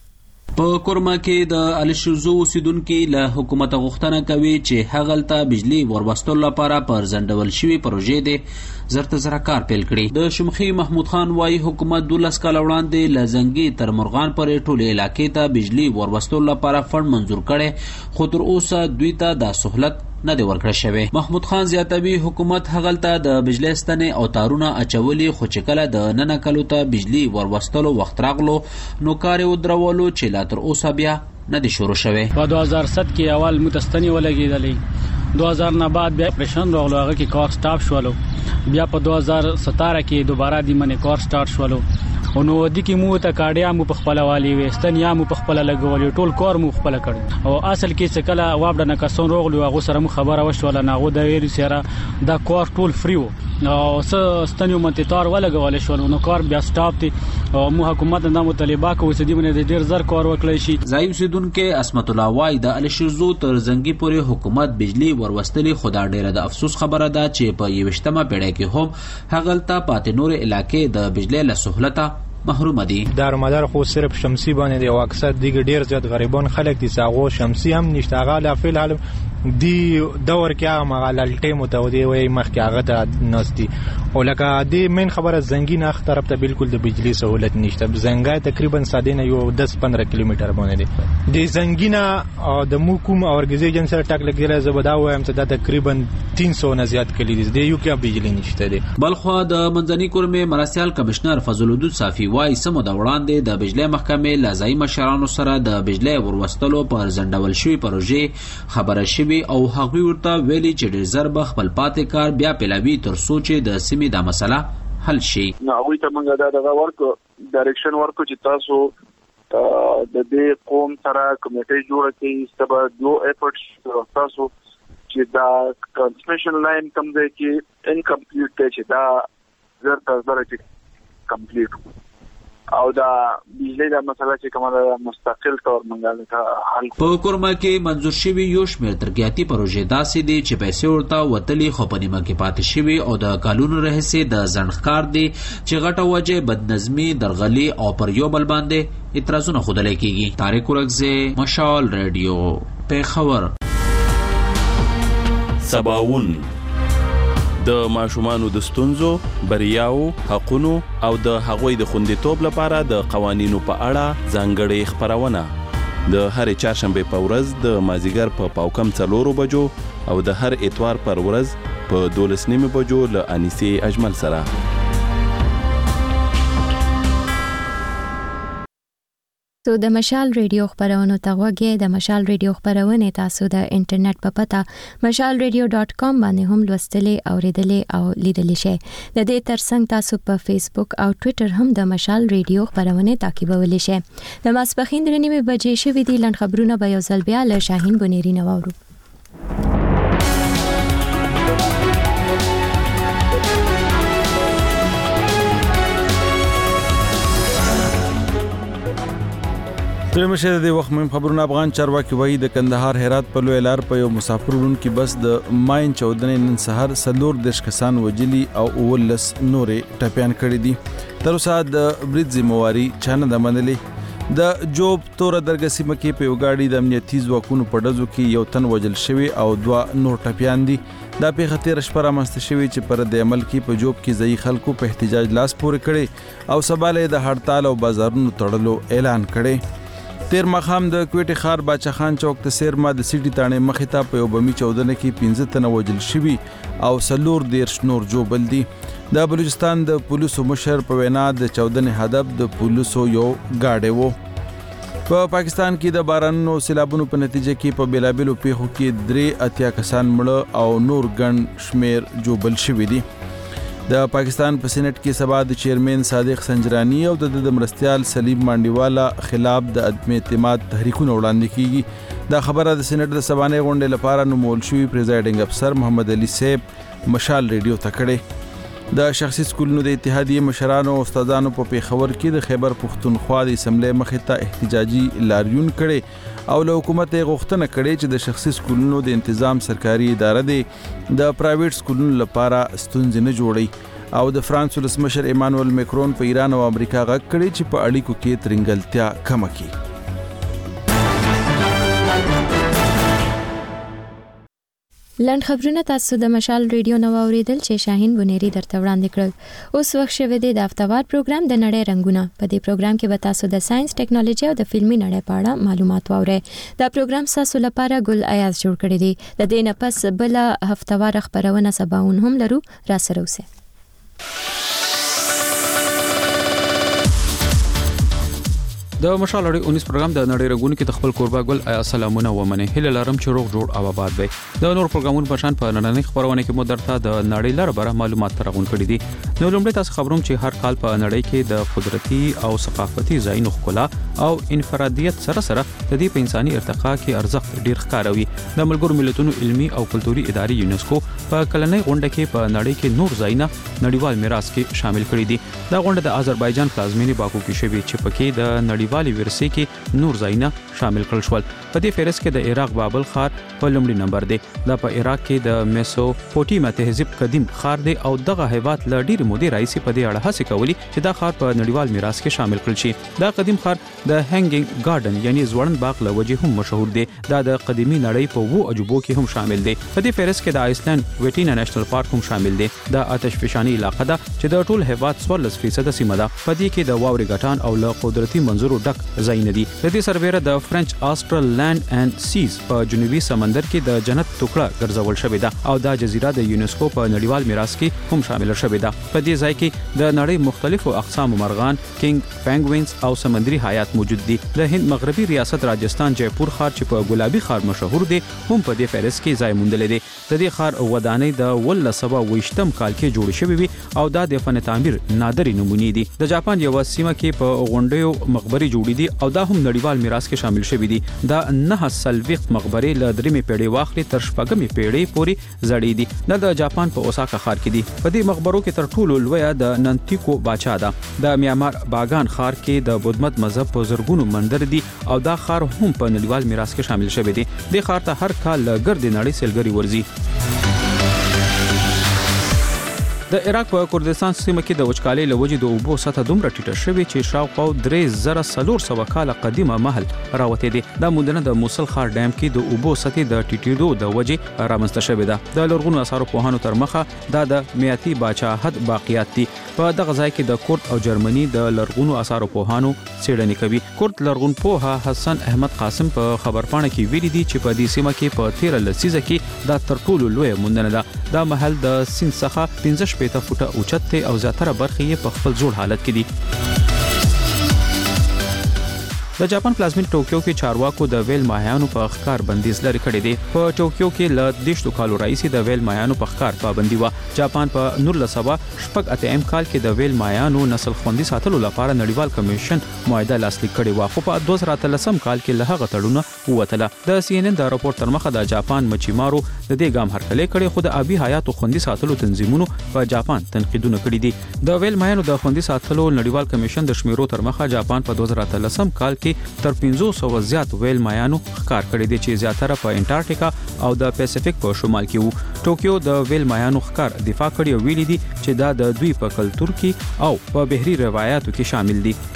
په کورما کې د الشوزو اوسیدونکو له حکومت غوښتنه کوي چې هغلته بجلی ورواستلو لپاره پر ځندول شوی پروژې د زرت زرا کار پیل کړي. د شمخي محمود خان وايي حکومت دولس کال وړاندې لزنګي تر مرغان پر ټوله علاقې ته بجلی ورواستلو لپاره فند منزور کړي خو تر اوسه دوی ته د سہولت نه دی ورکړی شوی. محمود خان زیاتوي حکومت هغلته د بجلی ستنې او تارونه اچولي خو چې کله د نن کلو ته بجلی ورواستلو وخت راغلو نو کار یې ودرولو چې لا تر اوسه بیا نه دی شروع شوی. په دو هزار سات کې اول متستنی ولګیدلې دو هزار نه بعد بیا پریشن راغلو هغه کې کار سٹاپ شولو بیا په دو هزار ستاره کې دوباره د منې کار سٹارټ شولو او نو د کی مو ته کاډیا مو په خپل والی وستن یا مو په خپل لګولې ټول کار مو خپل کړ او اصل کې څه کله وابډه نه کسون روغلو هغه سره مو خبره وشوله نه غو د ویری سره دا کار ټول فری وو او س ستنیو منتتار ولګول شو نو کار بیا سٹاپ دي او مو حکومت د مطالبه کوي چې دی باندې ډیر زر کار وکړي شي. زایم سیدونکو اسمت الله وای د الشرزو تر زنګي پورې حکومت بجلی وروستلې خدا ډیره د افسوس خبره ده چې په یوشتمه پیړۍ کې هم هغلته پاتې نور علاقې د بجلی له سہولت محروم دي. دار مدار خو صرف شمسي باندې دی او اکثر دیګ ډیر زیات غریبان خلک دي ساغو شمسي هم نشته غاله فل حال دی دور کې هغه مغاللټه متودي وي مخکې هغه د نستی او لکه دی من خبره زنګي نه طرف ته بالکل د بجلی سہولت نشته. زنګا تقریبا ساده نه یو دس پندرہ کیلومتر باندې دی د زنګینا او د موکوم اورګنایزیشن سره ټاک لګیره زبدا وایم چې دا تقریبا تین سو نه زیات کلی دي د یو کې بجلی نشته دی. بلخو د منځني کورمه مراسیال کمشنر فضل الدین صافی وای سمو د وړاندې د بجلی محکمې لازمي مشرانو سره د بجلی وروستلو پر ځندول شوی پروژې خبره شوی او هغوی ورته ویلي چې ډېر زر به خپل پاتې کار بیا پیلوي تر څو چې د سیمې دا مسله حل شي. نو هغوی ته موږ دا دغه ورکو ډایرکشن ورکو چې تاسو د دې قوم سره کمیټې جوړه کړئ سبا دو ایفورټس تاسو چې دا ټرانسمیشن لاین کوم دی کې انکمپلیټ دی چې دا زر تر زر چې کمپلیټ او دا بجلی دا مسله چې کومه مستقل تور منګاله ته حل په کورما کې منظور شوی یو شمېر ترقیاتي پروژې داسې دي چې پیسې ورته وتلي خو په نیمه کې پاتې شوي او د کالونو راهیسې د ځنډ دي چې غټه وجه بدنظمي درغلي او پر یو بل باندې اعتراضونه ښودلی کېږي. طارق ورکزی، مشال ریډیو، پیښور. سباوون د ماشومانو د ستونزو، بریاو، حقونو او د هغوی د خوندیتوب لپاره د قوانینو په اړه ځانګړې خپرونه د هرې چهارشنبې په ورځ د مازیګر په پاوکم څلورو بجو او د هر اتوار پر ورځ په دولس نیمې بجو له انیسې اجمل سره. تو د مشال ریډیو خبرونو ته وګورئ. د مشال ریډیو خبرونه تاسو د انټرنیټ په پتا مشال ریډیو ډاٹ کام باندې هم لوستلې او ریډلې او لیدلې شئ. د دې ترڅنګ تاسو په فیسبوک او ټوئیټر هم د مشال ریډیو خبرونه تعقیبولی شئ. د ماسپخین درې نیمې بجې شوې دي. لنډ خبرونه به یو ځل بیا له شاهین بنيري نه واورو. ترمشه د وخت مهم خبرونه. افغان چارواکي وایي د کندهار هرات په لوی لار په یو مسافر وړونکي بس د ماین چودنې نن سحر سلور دیش کسان وجلی او اولس نورې ټپيان کړي دي. تر اوسه د برید ذمہواری چانه د منلې. د جوب تور درګسی مکه په یو گاډي د امنیتي ځواکونو په ډزو کې یو تن وجل شوی او دوا نور ټپيان دي. دا په خطر شپره مست شوی چې پر د عمل کې په جوب کې ځای خلکو په احتجاج لاس پورې کړي او سباله د هړتال او بازارونو تړلو اعلان کړي. تیر مخام د کوټي خار باچا خان چوک ته سیرما د سیټي تانه مخې ته په یو بمی چودنه کې پنځه تنه وجل شوی او سلور دیرش نور جوبل دي. د بلوچستان د پولیسو مشر په وینا د چودنې هدف د پولیسو یو گاډي وو. په پاکستان کې د بارانونو سیلابونو په نتیجه کې په بیلابلو پیښو کې درې اتیا کسان مړه او نور ګڼ شمیر جوبل شوی دي. د پاکستان په سېنات کې سبا د چیرمن صادق سنجرانی او د مرستيال سلیم مانډیوالا خلاف د عدم اعتماد تحریکونه وړاندې کیږي. دا خبره د سېنات د سبانه غونډې لپاره نومول شوی پریزایډینګ افسر محمد علي سیب مشال ریډیو ته کړي. د شخصي سکولونو د اتحادیه مشرانو او استادانو په پیښور کې د خیبر پښتونخوا د اسمبلی مخې ته احتجاجي لاریون کړي او له حکومت غوښتنه کړې چې د شخصي سکولونو د تنظیم سرکاري اداره دی د پرایویټ سکولونو لپاره ستونزې نه جوړي او د فرانس ولسمشر ایمانوئل میکرون په ایران او امریکا غږ کړي چې په اړیکو کې ترنګلتیا کم کړي. لنډ خبرونه تاسو د مشال ریډیو نو اوریدل چې شاهین بنيري درته وړاندې کړل. اوس وخت شوه دی د هفتوار پروګرام د نړۍ رنگونه. په دې پروګرام کې به تاسو د ساينس ټیکنالوژي او د فلمي نړۍ په اړه معلومات واورئ. دا پروګرام تاسو لپاره ګل ایاز جوړ کړی دی. د دې نه پس بل هفتوار خبرونه سباون هم لرو. را سره اوسئ. د مشال اړې اونیس پروګرام د نړۍ رنگونو کې د خپل کوربا ګل آیا سلامونه ومنه هله لارم چې روغ جوړ او آباد وي. د نور پروګرامونو په شان په نړۍ خبرونه کې مو درته د نړۍ لپاره معلومات ترغون کړي دي. نو لومړی تاسو خبروم چې هر کال په نړۍ کې د قدرتي او ثقافتي ځایونو ښکلا او انفرادیت سره سره د دې په انساني ارتقا کې ارزښت ډیر ښکاروي. د ملګرو ملتونو علمي او کلتوري ادارې یونیسکو په کلنۍ غونډه کې په نړۍ کې نور ځایونه نړیوال میراث کې شامل کړي دي. دا غونډه د آذربایجان پلازمینې باکو کې شوې چې پکې د نړیوالي ورثې کې نور ځایونه شامل کړل شول. په دې فهرست کې د عراق بابل ښار په لومړي نمبر دی. دا په عراق کې د میسوپوټیمیا تهذیب قدیم ښار دی او دغه هیواد ل ډیر مودې راځي په دې اړه هڅه کوي چې دا ښار په نړیوال میراث کې شامل کړل شي. دا قدیم ښار د هنګینګ ګارډن یعنی ځوړند باغ له وجې هم مشهور دی. دا د قدیمي نړۍ په وو عجوبو کې هم شامل دی. په دې فهرست کې د آیسلند ویټینا نېشنل پارک هم شامل دی. دا آتش فشانی علاقه ده چې د ټول هیواد څوارلس فیصد سیمه ده. په دې کې د واوري ګټان او له قدرتي منظرو ډک ځایونه دي. د دې سربېره د فرنچ آسترل لینډ اینڈ سیز په جنوبي سمندر کې د جنت ټوکړه ګرځول شوې ده او دا جزیره د یونیسکو په نړیوال میراث کې هم شامل شوې ده. په دې ځای کې د نړۍ مختلفو اقسام مرغان، کینګ پینګوینز او سمندري حیات موجود دي. د هند مغربي ریاست راجستان جیپور ښار چې په ګلابي ښار مشهور دی هم په دې فهرست کې ځای موندل دي. د دې ښار ودانۍ د ولس سبا وشتم کال کې جوړ شوې وي او دا د فن تعمیر نادرې نمونې دي. د جاپان یو سیمه کې په غونډیو مقبري درې جوړې دي او دا هم نړیوال میراث کې شامل شوی دي. دا نه سلويخت مقبره ل درېمې پیړۍ واخلي تر شپږمې پیړۍ پورې زړې دي. دا د جاپان په اوساکا ښار کې دي. په دې مقبرو کې تر ټولو لوی د نانتیکو باچا ده. د میامار باغان ښار کې د بودمت مذهب په زرګونو مندر دي او دا ښار هم په نړیوال میراث کې شامل شوی دی. د ښار ته هر کال ګرد نړۍ سیلګري ورځي. د عراق په کردستان سیمه کې د وچکالۍ له وجې د اوبو سطح دومره ټیټه شوې چې شاوخوا درې زره څلور سوه کاله قدیمه محل راوتې دي. دا موندنه د موصل ښار ډیم کې د اوبو سطح د ټیټېدو د وجې رامنځته شوې ده. د لرغونو آثارو پوهانو تر مخه دا د میاتي باچاهت باقیات دي. په دغه ځای کې د کورد او جرمني د لرغونو آثارو پوهانو څېړنې کوي. کورد لرغون پوها حسن احمد قاسم په خبرپاڼه کې ویلي دي چې په دې سیمه کې په تیره لسیزه کې دا تر ټولو لوی موندنه ده. دا محل د سیند څخه پنځه شپېته فوټه اوچت دی او زیاتره برخې یې په خپل جوړ حالت کې دي. د جاپان پلازمین ټوکیو کې چارواکو د ویل ماهیانو په ښکار بندیز لري کړی دی. په ټوکیو کې ل دیشتو کالو راځي د ویل ماهیانو په ښکار پابندي و. جاپان په نولس سوه شپږ اتیا کال کې د ویل ماهیانو نسل خوندي ساتلو لپاره نړیوال کمیشن معاهده لاسلیک کړې و، خو په دوه زره اتلسم کال کې له هغه تړونه ووتله. د سی ان ان د راپور تر مخه د جاپان مچیمارو د دې ګام هرکلی کړي، خو د آبي حیاتو خوندي ساتلو تنظیمونو په جاپان تنقیدونه کړي دي. د ویل ماهیانو د خوندي ساتلو نړیوال کمیشن د شمیرو تر مخه جاپان په دوه زره اتلسم کال کې تر پنځه سوه زیات ویل ماهیانو ښکار کړي دي چې زیاتره په انټارکټیکا او د پیسفیک په شمال کې وو. ټوکیو د ویل ماهیانو ښکار دفاع کړي او ویلي دي چې دا د دوی په کلتور کې او په بهري روایتو کې شامل دي.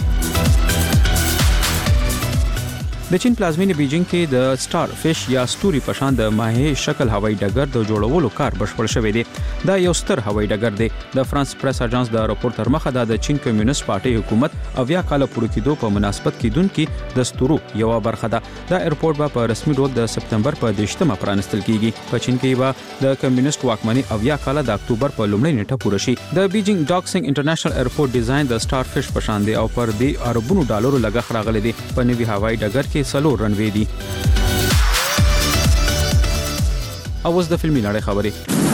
د چین پلازمینه بیجینګ کې د سټار فش یا ستوري په شان د ماهي شکل هوایي ډګر د جوړولو کار بشپړ شوی دی. دا یو ستر هوایي ډګر دی. د فرانس پریس اژانس د راپور تر مخه د چین کمیونست پارټي حکومت اویا کاله پوره کېدو په مناسبت کېدونکې د ستورو یو برخه ده. دا ایرپورټ به په رسمي ډول د سپتمبر په دیشتمه پرانستل کیږي. په چین کې به د کمیونست واکمنۍ اویا کاله د اکتوبر په لومړۍ نیټه پوره شي. د بیجینګ ډاکسنګ انټرنیشنل ایرپورټ ډیزاین د سټار فش په شان دی او پر دې اربونو ډالرو لګښت راغلی دی. په نوي هوایي ډګر کې څلور رنوي دي. اوس د فلمي نړۍ خبرې.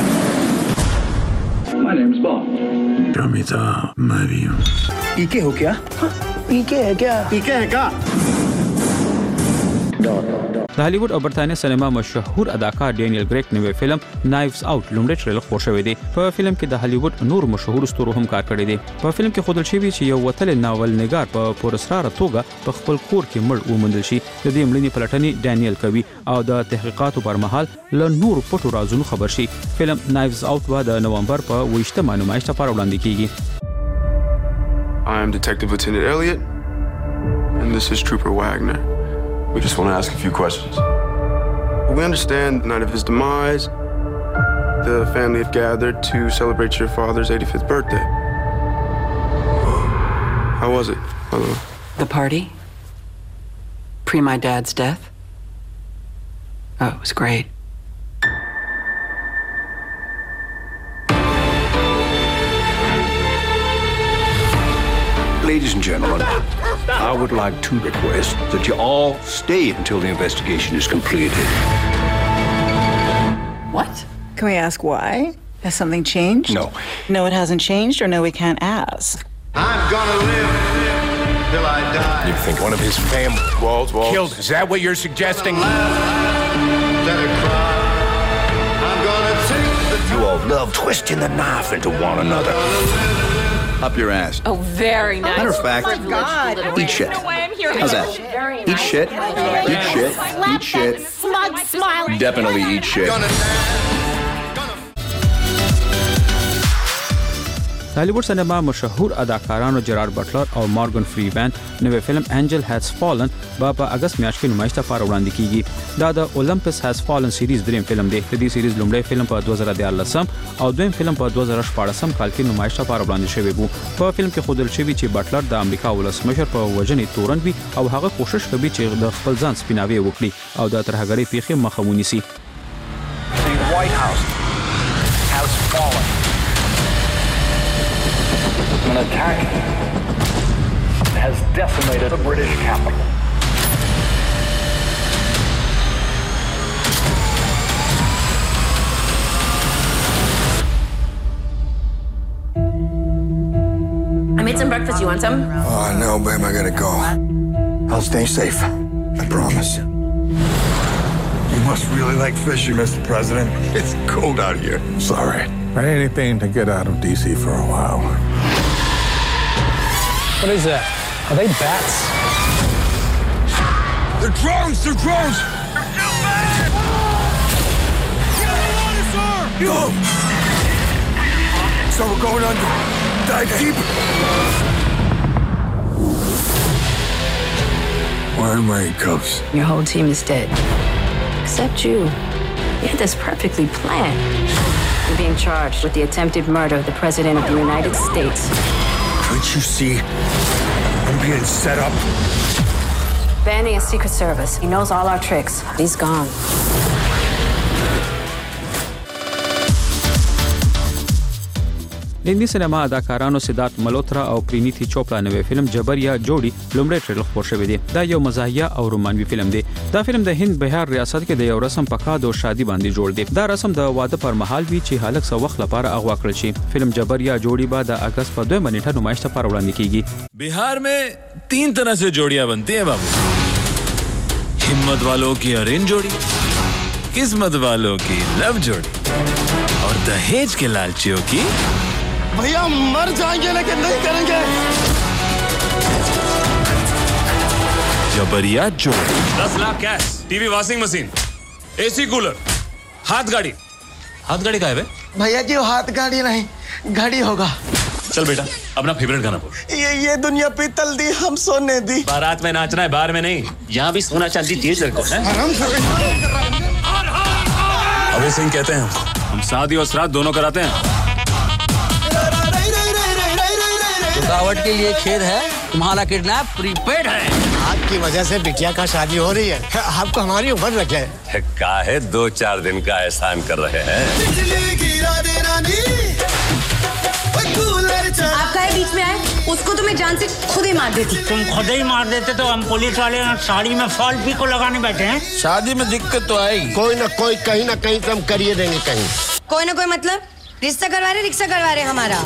My name's Bond. Ramita Mariam. पीके हो क्या? पीके है क्या? पीके है क्या? د هالیوډ او برتانیې سینما مشهور اداکار ډینیل ګریګ نوې فلم نایفز اوټ لومړی ټریلر خپور شوی دی. په فلم کې د هالیوډ نور مشهور ستورو هم کار کړی دی. په فلم کې ښودل شوی چې یو وتلی ناول نګار په پراسراره توګه په خپل کور کې مړ وموندل شي. د دې مړینې پلټنې ډینیل کوي او د تحقیقاتو پر مهال له نور پټو رازونو خبر شي. فلم نایفز اوټ به د نومبر په اوویشتمه نمایش لپاره وړاندې کیږي. I am Detective Lieutenant Elliot, and this is Trooper Wagner. We just want to ask a few questions. We understand the night of his demise, the family have gathered to celebrate your father's eighty-fifth birthday. How was it, by the way? The party? Pre my dad's death? Oh, it was great. Ladies and gentlemen, I would like to request that you all stay until the investigation is completed. What? Can we ask why? Has something changed? No. No, it hasn't changed, or no, we can't ask. I'm gonna live till I die. You think one of his family Walls, Walls. killed? Is that what you're suggesting? You all love twisting the knife into one another. Up your ass. Oh, very nice. Matter of fact, oh my God. eat shit. How's that? Eat shit. Eat shit. Eat shit. Smug smile. Definitely eat shit. د هالیوډ سینما مشهور اداکارانو جرارد بټلر او مارګن فریمن نوې فلم انجل هاز فالن به په اگست میاشت کې نمایش لپاره وړاندې کیږي. دا د اولمپس هاز فالن سیریز دریم فلم دی. د دې سیریز لومړی فلم په دوه زره دیارلسم او دویم فلم په دوه زره شپاړسم کال کې نمایش لپاره وړاندې شوی وو. په فلم کې ښودل شوی چې بټلر د امریکا ولسمشر په وژنې تورن وي او هغه کوشش کوي چې د خپل ځان سپیناوی وکړي او د ترهګرۍ پیښې مخه ونیسي. The White House has fallen. An attack has decimated the British capital. I made some breakfast. You want some? Oh, no, babe, I gotta go. I'll stay safe. I promise. You must really like fishing, Mister President. It's cold out here. Sorry. Anything to get out of D C for a while. What is that? Are they bats? They're drones! They're drones! They're too bad! Get out of the water, sir! Go! So we're going under. Dive deep. Why am I in cuffs? Your whole team is dead. Except you. You had this perfectly planned. You're being charged with the attempted murder of the President of the United States. Can't you see? I'm being set up. Banning is Secret Service. He knows all our tricks. He's gone. د هندي سینما اداکارانو سدارت ملوترا او پرینیتی چوپړا نوې فلم جبریا جوړي لومړی ټریلر خپور شوی دی. دا یو مزاحیه او رومانوي فلم دی. دا فلم د هند بهار ریاست کې د یو رسم په کاد او شادي باندې جوړ دی. دا رسم د واده پر مهال وی چې هلک سو وخت لپاره اغوا کړل شي. فلم جبریا جوړي به د اگست په دوه نیټه نمایش ته پر وړاندې کیږي. बिहार में तीन तरह से जोड़ियां बनती हैं बाबू. हिम्मत वालों की अरेंज जोड़ी, किस्मत वालों की लव जोड़ी और दहेज के लालचियों की भैया मर जाएंगे लेकिन नहीं करेंगे. जबरिया जोड़ी. दस lakh cash, TV, washing machine, AC cooler, हाथ गाड़ी. हाथ गाड़ी का है बे? भैया जी वो हाथ गाड़ी नहीं, घड़ी होगा. चल बेटा अपना फेवरेट गाना बोल. ये ये दुनिया पीतल दी हम सोने दी. बारात में नाचना है, बाहर में नहीं. यहाँ भी सोना चांदी दिए तेरे को है. अभय सिंह कहते हैं हम शादी और श्राद्ध दोनों कराते हैं. रुकावट के लिए खेद है, तुम्हारा किडनैप प्रीपेड है. आपकी वजह से बिटिया का शादी हो रही है. आपको हमारी उम्र रखे है. काहे दो चार दिन का एहसान कर रहे हैं. आप काहे बीच में आए? उसको तो मैं जान से खुद ही मार देती. तुम खुद ही मार देते तो हम पुलिस वाले साड़ी में फॉल पी को लगाने बैठे हैं. शादी में दिक्कत तो आएगी. कोई ना कोई कहीं ना कहीं तो हम करिए देंगे. कहीं कोई ना कोई मतलब रिश्ता करवा रहे रिक्शा करवा रहे हमारा.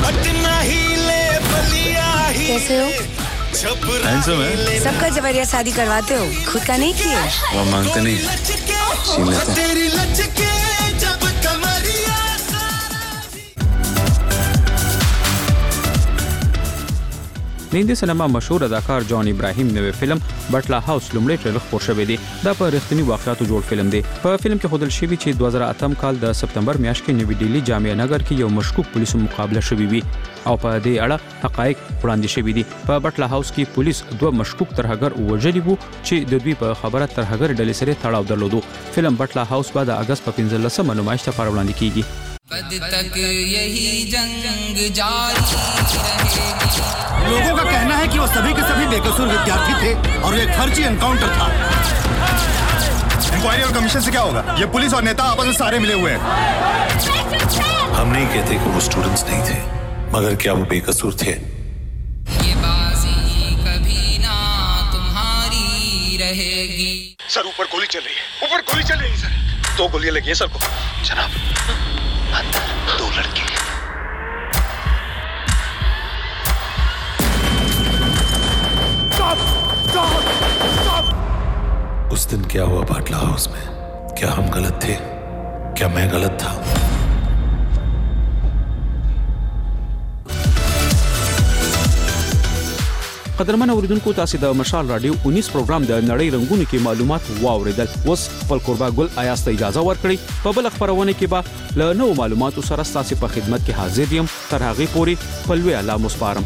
कैसे हो? हैंडसम है. सबका जबरिया शादी करवाते हो, खुद का नहीं किए. वो मांगते नहीं, छीन लेते हैं. د هندي سینما مشهور اداکار جان ابراهیم نوې فلم بټلا هاوس لومړی ټریلر خپور شوی دی. دا په رښتینی واقعاتو جوړ فلم دی. په فلم کې خودل شوی چې دوه زره اتم کال د سپتمبر میاشت کې نوی ډیلی جامع نگر کې یو مشکوک پولیسو مقابله شوی وي او په دې اړه حقایق وړاندې شوی دي. په بټلا هاوس کې پولیس دوه مشکوک ترهګر وژلي وو چې د دوی په خبره ترهګر ډلې سره تړاو درلودو. فلم بټلا هاوس به د اگست په پنځلسمه نمایش ته پر وړاندې کیږي. कब तक यही जंग जारी रहेगी. लोगों का कहना है कि वो सभी के सभी बेकसूर विद्यार्थी थे और एक फर्जी एनकाउंटर था. इंक्वायरी और कमीशन से क्या होगा? ये पुलिस और नेता आपस में सारे मिले हुए हैं. हम नहीं कहते कि वो स्टूडेंट्स नहीं थे, मगर क्या वो बेकसूर थे? ये बाजी कभी ना तुम्हारी रहेगी. सर ऊपर गोली चल रही है. ऊपर गोली चल रही है सर. दो गोलियां लगी हैं सर को. जनाब दो लड़के. Stop! Stop! Stop! उस दिन क्या हुआ बाटला हाउस में? क्या हम गलत थे? क्या मैं गलत था? قدرمن اوریدونکو تاسو د مشال رادیو انیس پروګرام د نړۍ رنگونو کې معلومات واوریدل. اوس خپل قربا ګل آیاست اجازه ورکړي په بل خبرونه کې به له نو معلوماتو سره تاسو په خدمت کې حاضر یم. تر هغه پورې پلوي الله مسپارم.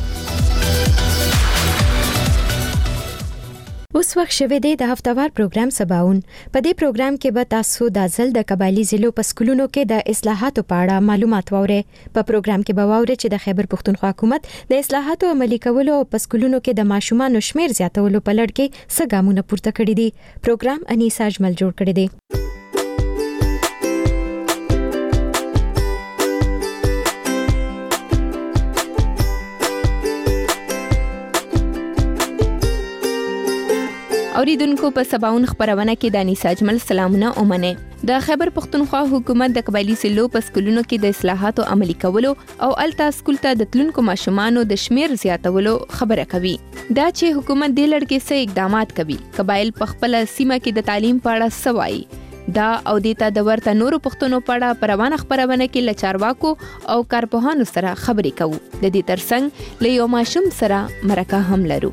اوس وخت شوه دی د هفتوار پروګرام سباون. په دې پروګرام کې به تاسو د ځل د قبایلی ضلعو په سکولونو کې د اصلاحاتو په اړه معلومات واورئ. په پروګرام کې به واورئ چې د خیبر پښتونخوا حکومت د اصلاحاتو عملي کولو او په سکولونو کې د ماشومانو شمیر زیاتولو په لړ کې څه ګامونه پورته کړي دي. پروګرام انیسا اجمل جوړ کړی دی. اوریدونکو په سباون خبرونه کې د انیس اجمل سلامونه اومنه. د خیبر پختونخوا حکومت د قبایلی سلو په سکولونو کې د اصلاحاتو عملي کولو او التا سکول ته د تلونکو ماشومانو د شمیر زیاتولو خبره کوي. دا چې حکومت د لړکې سه اقدامات کوي. قبایل په خپل سیمه کې د تعلیم په اړه سوای دا او دیتا د ورته نورو پښتنو پړه پروانه خبرونه کې لچارواکو او کارپوهانو سره خبرې کوو. د دې ترڅنګ له یو ماشوم سره مرکه هم لرو.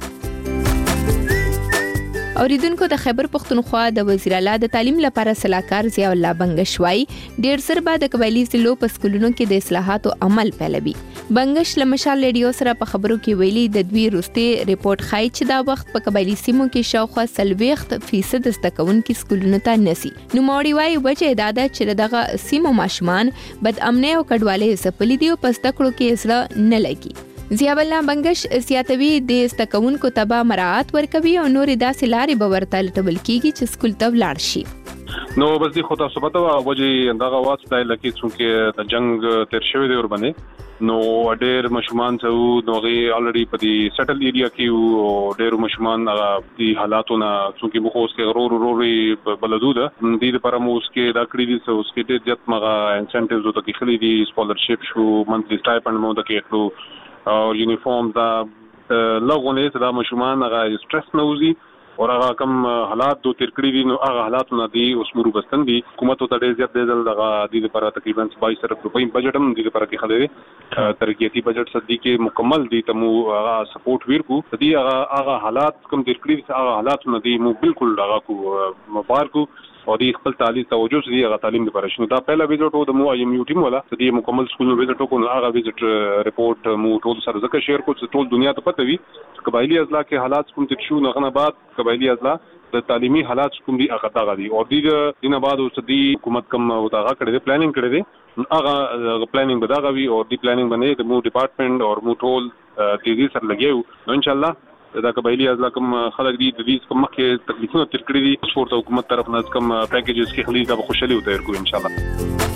اوریدونکو د خیبر پختونخوا د وزیر اعلی د تعلیم لپاره صلاحکار ضیاء الله بنگش وای ډیر سر بعد د قبایلی ضلعو په سکولونو کې د اصلاحاتو عمل پیلوي. بنگش لمشال ریډیو سره په خبرو کې ویلي د دوی روستي ریپورت خای چې دا وخت په قبایلی سیمو کې شاوخوا سلويخت فیصد استکون کې سکولونو ته نسی. نو موري وای وجه دا ده چې دغه سیمو ماشومان بد امنه او کډواله سپلی دی او پس تکړو کې اصلاح نه لګي. ضیاء الله بنگش سیاتوي د استکونکو تبا مراعات ورکوي او نور داسې لارې به ورته لټول کیږي چې سکول ته ولاړ شي. نو بس دی خو تاسو پته وا وجه اندغه واس دای لکه څونکه د جنگ تیر شوی دی ور باندې نو ډېر مشمان ته نو غي الریډي په دې سټل ایریا کې او ډېر مشمان د حالاتونه څونکه مخ اوس کې غرور غرور بلدو ده د دې لپاره مو اوس کې دا کړی دي اوس کې ډېر ځت مغه انسنټیوز او د کې خلې دي سکولرشپ شو منثلی سټایپند مو د کې خلو او یونیفارم دا لغونه ته د مشمان هغه سټرس نوزي او هغه کم حالات دو تیر کړی دي نو هغه حالات نه دي اوس مرو بستن دي حکومت ته ډېر زیات دل دغه د لپاره تقریبا بایس ارب روپۍ بجټ هم د لپاره کې خلې ترقیاتی بجټ صدې کې مکمل دي ته مو هغه سپورټ ورکو دي هغه هغه حالات کم تیر کړی دي هغه حالات نه دي مو بالکل هغه کو مبارکو او د خپل تعلیم توجه دي هغه تعلیم لپاره شنو دا پهلا ویزټ او د مو ایم یو ټیم ولا د مکمل سکول ویزټ کو نو هغه ویزټ ریپورت مو ټول سره ذکر شیر کو ټول دنیا ته پته وي قبایلی اضلاع کې حالات کوم تر شو نه بعد قبایلی اضلاع د تعلیمي حالات کوم دي هغه تا غدي او د دینه بعد اوس د حکومت کوم ودا کړی دی پلانینګ کړی دی هغه پلانینګ بداغوي او د پلانینګ باندې د مو ډپارټمنټ او مو ټول تیزی سره لګیو نو ان شاء الله دا قبایلی اضلاع کوم خلک دي د دې کوم مخکې تکلیفونه تیر کړی دي سپورت حکومت طرف نه کوم پیکیجز کې خلیج دا خوشالي وته ورکو ان شاء الله.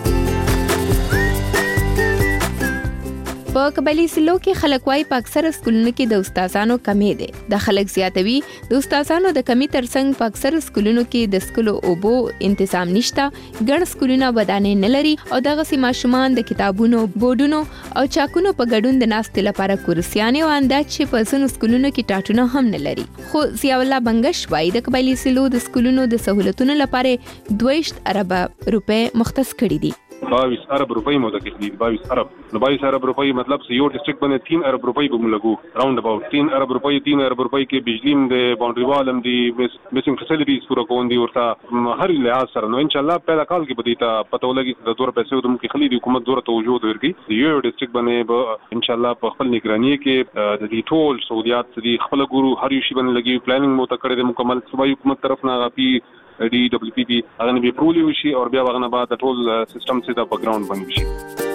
په قبایلی سلو کې خلک وايي په اکثره سکولونو کې د استادانو کمی ده. د خلک زیاتوي د استادانو د کمی ترڅنګ په اکثره سکولونو کې د سکولو اوبو تنظیم نشته. ګڼ سکولونه ودانې نه لري او دغه سیمه ماشومان د کتابونو بورډونو او چاکونو په ګډون د ناستې لپاره کورسیانې او انداز چې په ځینو سکولونو کې ټاټونه هم نه لري. خو ضیاء الله بنگش وايي د قبایلی سلو د سکولونو د سہولتونو لپاره دوه ارب روپۍ مختص کړي دي. बाईस अरब रुपए मो तक बाईस अरब तो बाईस अरब रुपए मतलब से यो डिस्ट्रिक्ट बने तीन अरब रुपए पे लगू राउंड अबाउट तीन अरब रुपए तीन अरब रुपए के बिजली में दे बाउंड्री वाल में दी मिसिंग फैसिलिटीज पूरा कौन दी और था हर लिहाज सर नो इंशाल्लाह पहला काल की बदीता पता लगी दौर पैसे तुम की खलीदी हुकूमत दौर तवज्जो दे की यो डिस्ट्रिक्ट बने इंशाल्लाह په خپل نگرانی کې د دې ټول سہولیات دي خپل ګورو هر یو شی باندې لګي پلانینګ مو تکړه د مکمل صوبایي حکومت طرف نه غپی डी डब्ल्यू पी पी هغه نه به پرولی وشي او بیا هغه نه بعد ټول سیستم سي د بیک ګراوند باندې وشي.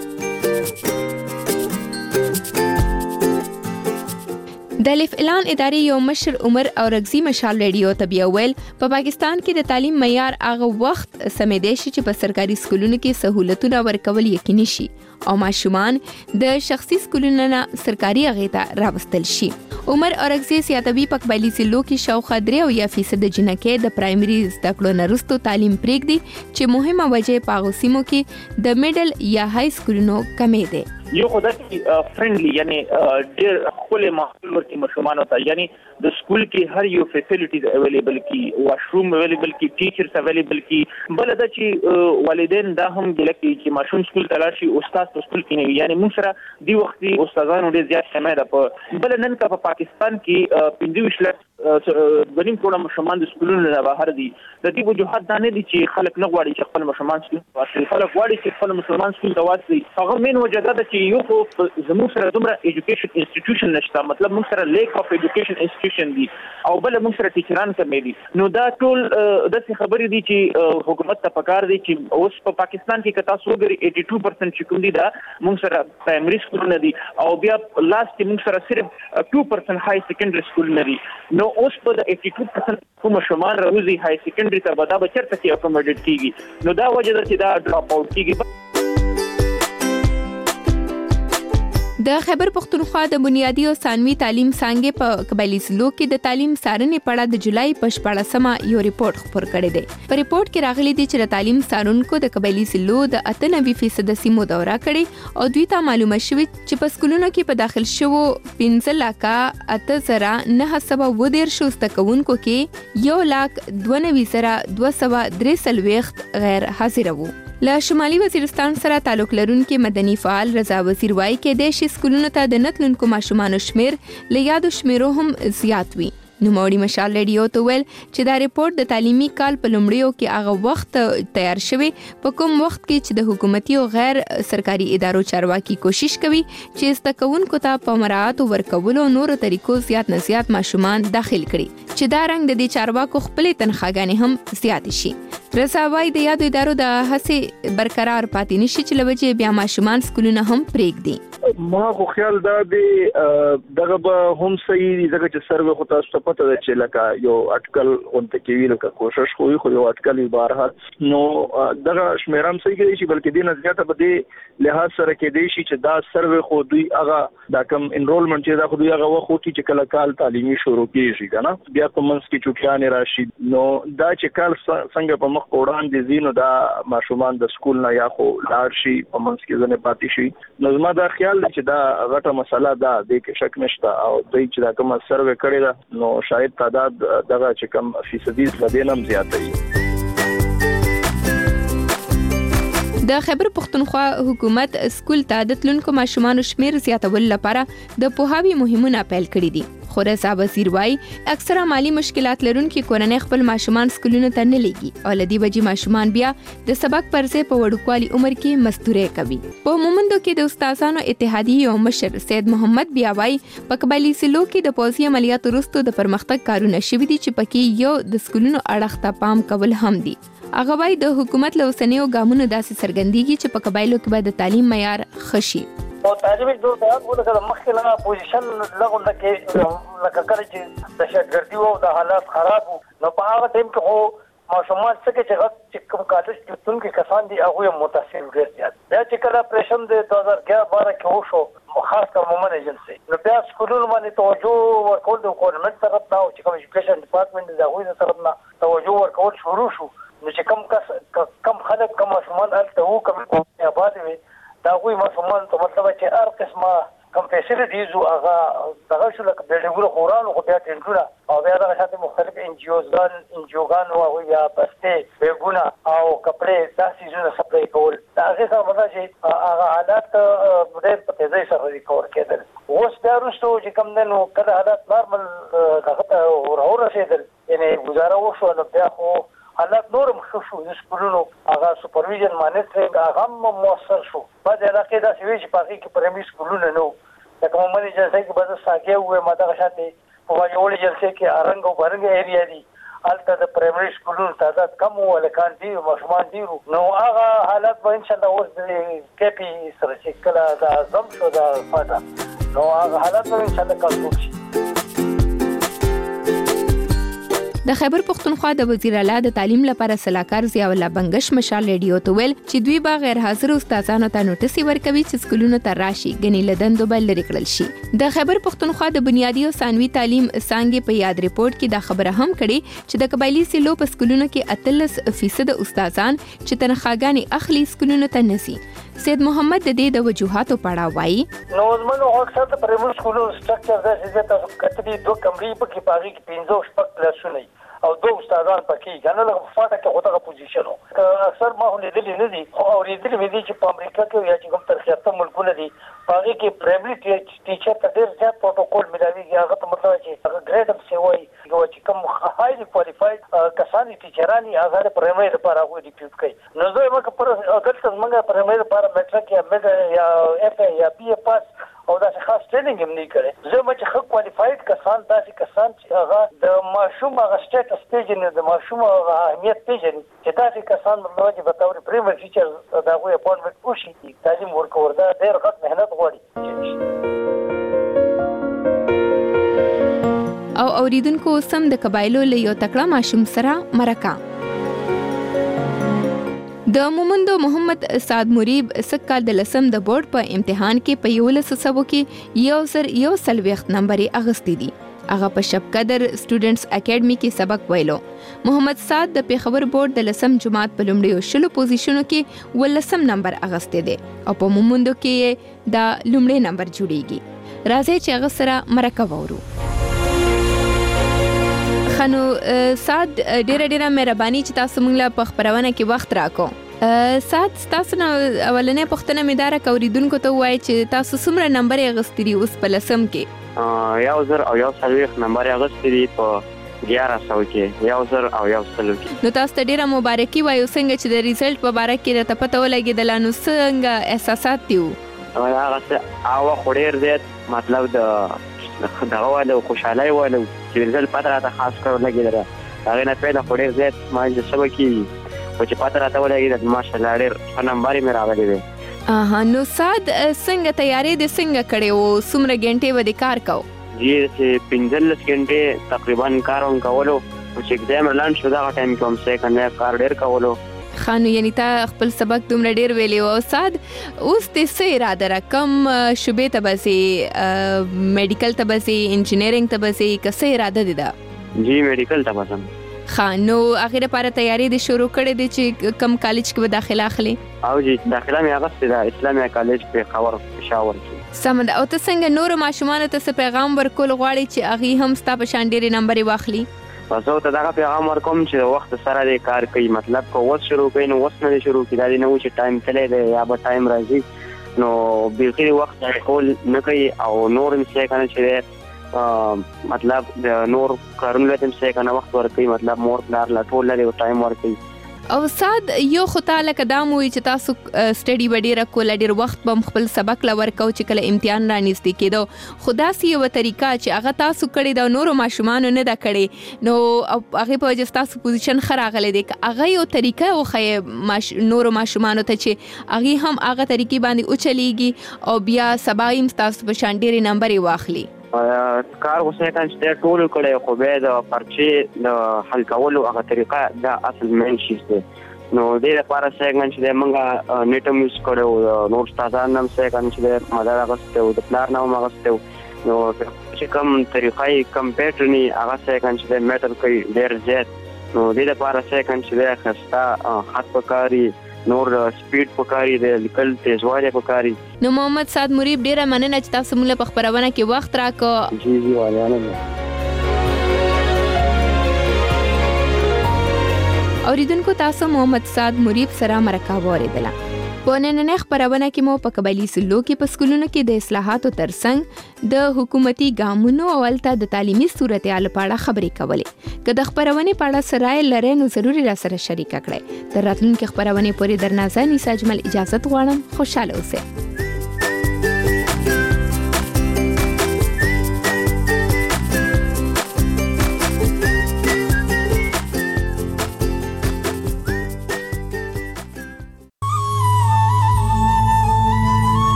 د الف اعلان ادارې یو مشر عمر اورغزي مشال ریډیو ته بیا ویل په پاکستان کې د تعلیم معیار هغه وخت سمېدې شي چې په سرکاري سکولونو کې سہولتونه ورکول یقیني شي او ماشومان د شخصي سکولونو نه سرکاري هغې ته راوستل شي. عمر اورغزي سیاتوي په قبایلی سلو کې شاوخوا درې اویا فیصد جنکې د پرایمري زده کړو نه وروسته تعلیم پرېږدي چې مهمه وجه په هغو سیمو کې د میډل یا های سکولونو کمې دی. یو خدای فرندلی یعنی ډیر خپل ماحول ورته مشمانو ته یعنی د سکول کې هر یو فیسیلیټیز اویلیبل کی واشروم اویلیبل کی ټیچرز اویلیبل کی بل دا چې والدین دا هم ګلکې چې ماشوم سکول ته لاړ شي استاد په سکول کې نه یعنی موږ سره دی وخت استادانو ډیر زیات شمه ده په بل نن کا په پاکستان کې پنځه ویشت لک غنیم کومه مشمان د سکولونو نه بهر دي د دې وجوهات دا نه دي چې خلک نه غواړي چې خپل مشمان سکول واسي خلک غواړي چې خپل مشمان سکول ته واسي هغه مين وجه دا چې یو خو زموږ سره دومره ایجوکیشن انسټیټیوشن نشته مطلب موږ سره لیک اف ایجوکیشن انسټیټیوشن دي او بل موږ سره ټیچران کمې دي نو دا ټول د څه خبرې دي چې حکومت ته پکار دي چې اوس په پاکستان کې کتا سوګری اټي ټو پرسنټ چې کوم دي دا موږ سره پرایمري سکول نه دي او بیا لاست موږ سره صرف ټو پرسنټ های سیکنډري سکول نه دي نو اوس په د اټي ټو پرسنټ کوم شمال راوځي های سیکنډري ته به دا به چېرته کې اکوموډیټ کیږي نو دا وجه ده چې دا ډراپ آوټ کیږي. د خیبر پختونخوا د بنیادی او ثانوي تعلیم څانګې په قبایلی ضلعو کې د تعلیم څارنې په اړه د جولای په شپاړسمه یو ریپورت خپور کړی دی. په ریپورت کې راغلي دي چې د تعلیم څارونکو د قبایلی ضلعو د اته نوي فیصد سیمو دوره کړې او دوی ته معلومه شوې چې په سکولونو کې په داخل شوو پنځه لکه اته زره نهه سوه اووه دېرش زده کوونکو کې یو لاک دوه نوي زره دوه سوه درې څلوېښت غیر حاضر وو. له شمالي وزیرستان سره تعلق لرونکي مدني فعال رضا وزیر وایي کېدای شي سکولونو ته د نتلونکو ماشومانو شمیر له یادو شمیرو هم زیات وي. نوموړي مشال ریډیو ته ویل چې دا ریپورت د تعلیمي کال په لومړیو کې هغه وخت تیار شوی په کوم وخت کې چې د حکومتي او غیر سرکاري ادارو چارواکي کوشش کوي چې زده کوونکو ته په مراعاتو ورکولو او نورو طریقو زیات نه زیات ماشومان داخل کړي چې دا رنګ د دې چارواکو خپلې تنخواګانې هم زیاتې شي. رضا وایي د یادو ادارو د هڅې برقرار پاتې نشي چې له وجې بیا ماشومان سکولونه هم پرېږدي. ما خو خیال دا دی دغه به هم صحیح دي ځکه چې سروې خو تاسو ته پته ده چې لکه یو اټکل غونډه کوي لکه کوشش کوي خو یو اټکل یې بهرحال نو دغه شمېره هم صحیح کېدای شي بلکې دې نه زیاته به دې لحاظ سره کېدای شي چې دا سروې خو دوی هغه دا کم انرولمنټ چې دا خو دوی هغه وخت وکړي چې کله کال تعلیمي شروع کېږي که نه بیا په منځ کې چوکیانې راشي نو دا چې کال څنګه په مخ وړاندې ځي نو دا ماشومان د سکول نه یا خو لاړ شي په منځ کې ځنې پاتې شي نو زما دا خیال دی چې دا غټه مسله ده دې کې شک نشته او دوی چې دا کومه سروې کړې ده نو شاید تعداد دغه چې کم فیصدي لدې هم زیاته وي. د خیبر پختونخوا حکومت سکول ته د تلونکو ماشومانو شمیر زیاتولو لپاره د پوهاوي مهمونه پیل کړي دي. خو رضا وزیر وایي اکثره مالی مشکلات لرونکي کورنۍ خپل ماشومان سکولونو ته نه لیږي او له دې وجې ماشومان بیا د سبق پر ځای په وړوکوالي عمر کې مزدورۍ کوي. په مومندو کې د استادانو اتحادیې او مشر سید محمد بیا وایي په قبایلي ضلعو کې د پوځي عملیاتو وروسته د پرمختګ کارونه شوي دي چې پکې یو د سکولونو اړخ ته پام کول هم دي. هغه وایي د حکومت له اوسنیو ګامونو داسې څرګندېږي چې په قبایلو کې به د تعلیم معیار ښه شي. او تعلیمي دور ته ورته مخکې له پوزیشن لغونده کې لکه کله چې د شاګردي او د حالات خراب نو په هغه ټیم کې خو ماشومان څه کې چې کوم کالج کې څنګه کسان دي هغه متاثر ډېر زیات بیا چې کله اپریشن د دوه هزار اګیاره باره کې وشو خاص کر مومن ایجنسي نو بیا سکولونو باندې توجه ورکول د گورنمنت طرف نه او چې کوم ایجوکیشن ډپارټمنټ د هغوی طرف نه توجه ورکول شروع شو نو چې کم کس کم خلک کم ماشومان هلته وو کم آباد وي دا هغوی ماشومان ته مطلب چې هر قسمه کم فیسیلیټیز وو هغه دغه شو لکه بلډینګونه خو ورانو خو بیا ټینټونه او بیا دغه شاته مختلف ان جی اوزګان ان جی اوګان وو هغوی بیا بستې بیګونه او کپړې دا څیزونه سپلای کول د هغې سره مطلب چې هغه حالات ډېر په تیزۍ سره ریکور کېدل. اوس بیا وروسته چې کوم دی نو کله حالات نارمل هغه ته راورسېدل یعنې ګزاره وشوه نو بیا خو حالات نورم ښه شو د سکولونو هغه سوپرویژن مانیټرینګ هغه هم مؤثر شو. بعضې علاقې داسې وي چې په هغې کې پرایمري سکولونه نه وو لکه مومن جلسې کې به زه ساګیا ووایم دغه شانتې په واجوړې جلسې کې ارنګ او بارنګ ایریا دي هلته د پرایمري سکولونو تعداد کم وو هلکان ډېر ماشومان ډېر وو نو هغه حالات به انشاءالله اوس د کیپي سره چې کله دا ضم شو دا فاته نو هغه حالات به انشاءالله کنټرول شي. د خیبر پختونخوا د وزیر اعلی د تعلیم لپاره سلاکار ضیاء الله بنگش مشال ریډیو ته ویل چې دوی به غیر حاضر استادانو ته نوټس ورکوي چې سکولونو ته راشي غنی لدندو بل لري کړل شي. د خیبر پختونخوا د بنیادی او ثانوي تعلیم څانګې په یاد ریپورت کې دا خبره هم کړې چې د قبایلی ضلعو په سکولونو کې اتلس فیصد استادان چې تنخواګانې اخلي سکولونو ته نسی. سید محمد د دې د وجوهاتو په اړه وایي نو زمونږ اکثر د پرایمري سکولونو سټرکچر داسې دی تاسو کتلي دوه کمرې پکې په هغې کې پنځه او شپږ کلاسونه او دوه استادان پکې کنه لکه په فاټه کې خو دغه پوزیشن وو اکثر ما خو لیدلي نه دي خو اورېدلي مې دي چې په امریکا کې یا چې کوم ترقیاته ملکونه دي په هغې کې پرایمري ټیچر ته ډېر زیات پروټوکول ملاوېږي هغه ته مطلب چې هغه ګریډ هم سې وایي چې کوم هایلی کوالیفاید کسان دي ټیچران یې هغه د پرایمري لپاره هغوی ډیپیوټ کوي نو زه وایم که پر دلته زموږ پرایمري لپاره میټرک یا میډ یا اف ای یا بي ای پاس او داسې خاص ټریننګ هم نه کړی زه وایم چې ښه کوالیفاید کسان داسې کسان چې هغه د ماشوم هغه سټیټس پیژني د ماشوم هغه اهمیت پیژني چې داسې کسان مطلب چې په طور پرایمري ټیچر د هغوی اپوینټمنټ وشي تعلیم ورکول دا ډېر غټ محنت غواړي. او اوریدونکو سم د قبایلو له یو تکړه ماشوم سره مرکه د مومندو محمد سعد مریب سکال د لسم د بورډ په امتحان کې په یولس سبو کې یو سر یو سلويخت نمبر اغستی دي. هغه په شب قدر سټوډنټس اکیډمي کې سبق ویلو. محمد سعد د پیښور بورډ د لسم جماعت په لومړیو شلو پوزیشنو کې ولسم نمبر اغسته دي او په مومندو کې دا لومړی نمبر جوړیږي. راځي چې هغه سره مرکه وورو. خنو سعد ډیره ډیره مهرباني چې تاسو موږ له خبرونه کې وخت راکو. سعد تاسو نو اولنې پښتنه مدار کوریدونکو ته وایي چې تاسو څومره نمبر یې غستری اوس په لسم کې؟ یو زر او یو سلويخ نمبر یې غستری په یارا سو کې یو زر او یو سلو کې. نو تاسو ته ډیره مبارکي وایو څنګه چې د ریزلټ په اړه کې راته پته ولګیدل نو څنګه احساسات دي؟ هغه او خوریر دې مطلب د دغه والو خوشحالي والو چې رزلټ پاتره راته خاص کړو لګیدره هغه نه پیدا خوریر زیات ما چې سبا کې او چې پاتره راته ولګیدل ماشاءالله ډېر ښه نمبر مې راغلی دی. اها نو سعد څنګه تیاری دې څنګه کړې او څومره غنټې ودې کار کو؟ جی چې پنځلس غنټې تقریبا کار هم کولو چې اگزام اعلان شو دا ټایم کې هم څه کنه کار ډېر کولو. خانو یعنی تا خپل سبق دومره ډیر ویلی او سعد اوس د څه اراده را کم شوبې ته بسي میډیکل ته بسي انجینرینګ ته بسي کسه اراده دي دا؟ جی میډیکل ته بسم. خانو اخر لپاره تیاری دي شروع کړې دي چې کم کالج کې داخله اخلي؟ او جی داخله مې اغسته ده اسلامي کالج په خبر پېښور کې. سمد او ته څنګه نور ماشومان ته څه پیغام ورکول غواړي چې اغي هم ستا په شان ډېر نمبر واخلي؟ پس او ته دا پیغام ورکوم چې وخت سره دې کار کوي مطلب کو وس شروع کین وس نه شروع کیدا دي نو چې ټایم تللی دی یا به ټایم راځي نو بیخي وخت کول نه کوي او نور څه کنه چې مطلب د نور کارونه لته څه کنه وخت ورکوي مطلب مور پلار لا ټول لري ټایم ورکوي. او سعد یو خدای له قدم وي چې تاسو سټډي وډیره کول ډیر وخت بم خپل سبق لا ورکو چې کله امتحان را نږدې کېدو خدا سي یو طریقہ چې هغه تاسو کړی دا نورو ماشومان نه دا کړی نو هغه په وجه تاسو پوزیشن خراغله دي هغه یو طریقہ او خې ماش نورو ماشومان ته چې هغه هم هغه طریقې باندې او چلیږي او بیا سبایم تاسو په شان ډیر نمبر واخلي. کار اوسه کان چې ټول کړي خو به د پرچې د حل کولو هغه طریقه دا اصل مین شي نو دې لپاره څنګه چې موږ نیټم یوز کړو نور استادان هم څنګه چې مدار غسته او د پلان نو غسته نو چې کوم طریقې کمپیوټر ني هغه څنګه چې میټر کوي ډېر زیات نو دې لپاره څنګه چې خستا خاص پکاري نور سپیډ پکاري د لیکل تیزواله پکاري. نو محمد سعد مریب ډیره مننه چې تاسو موږ په خبرونه کې وخت راکو. جی جی وایانه. اوریدونکو تاسو محمد سعد مریب سره مرکه واوریدله. په نننۍ خبرونه کې مو په قبایلی سلو کې په سکولونو کې د اصلاحاتو ترڅنګ د حکومتي ګامونو او الته د تعلیمي صورتحال په اړه خبرې کولې. که د خبرونه په اړه سره لري نو ضروري را سره شریک کړئ. تر راتلونکي خبرونه پورې درنازه نیسا اجمل اجازه غواړم. خوشاله اوسئ.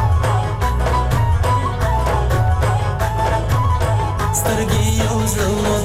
سترګې یو زړه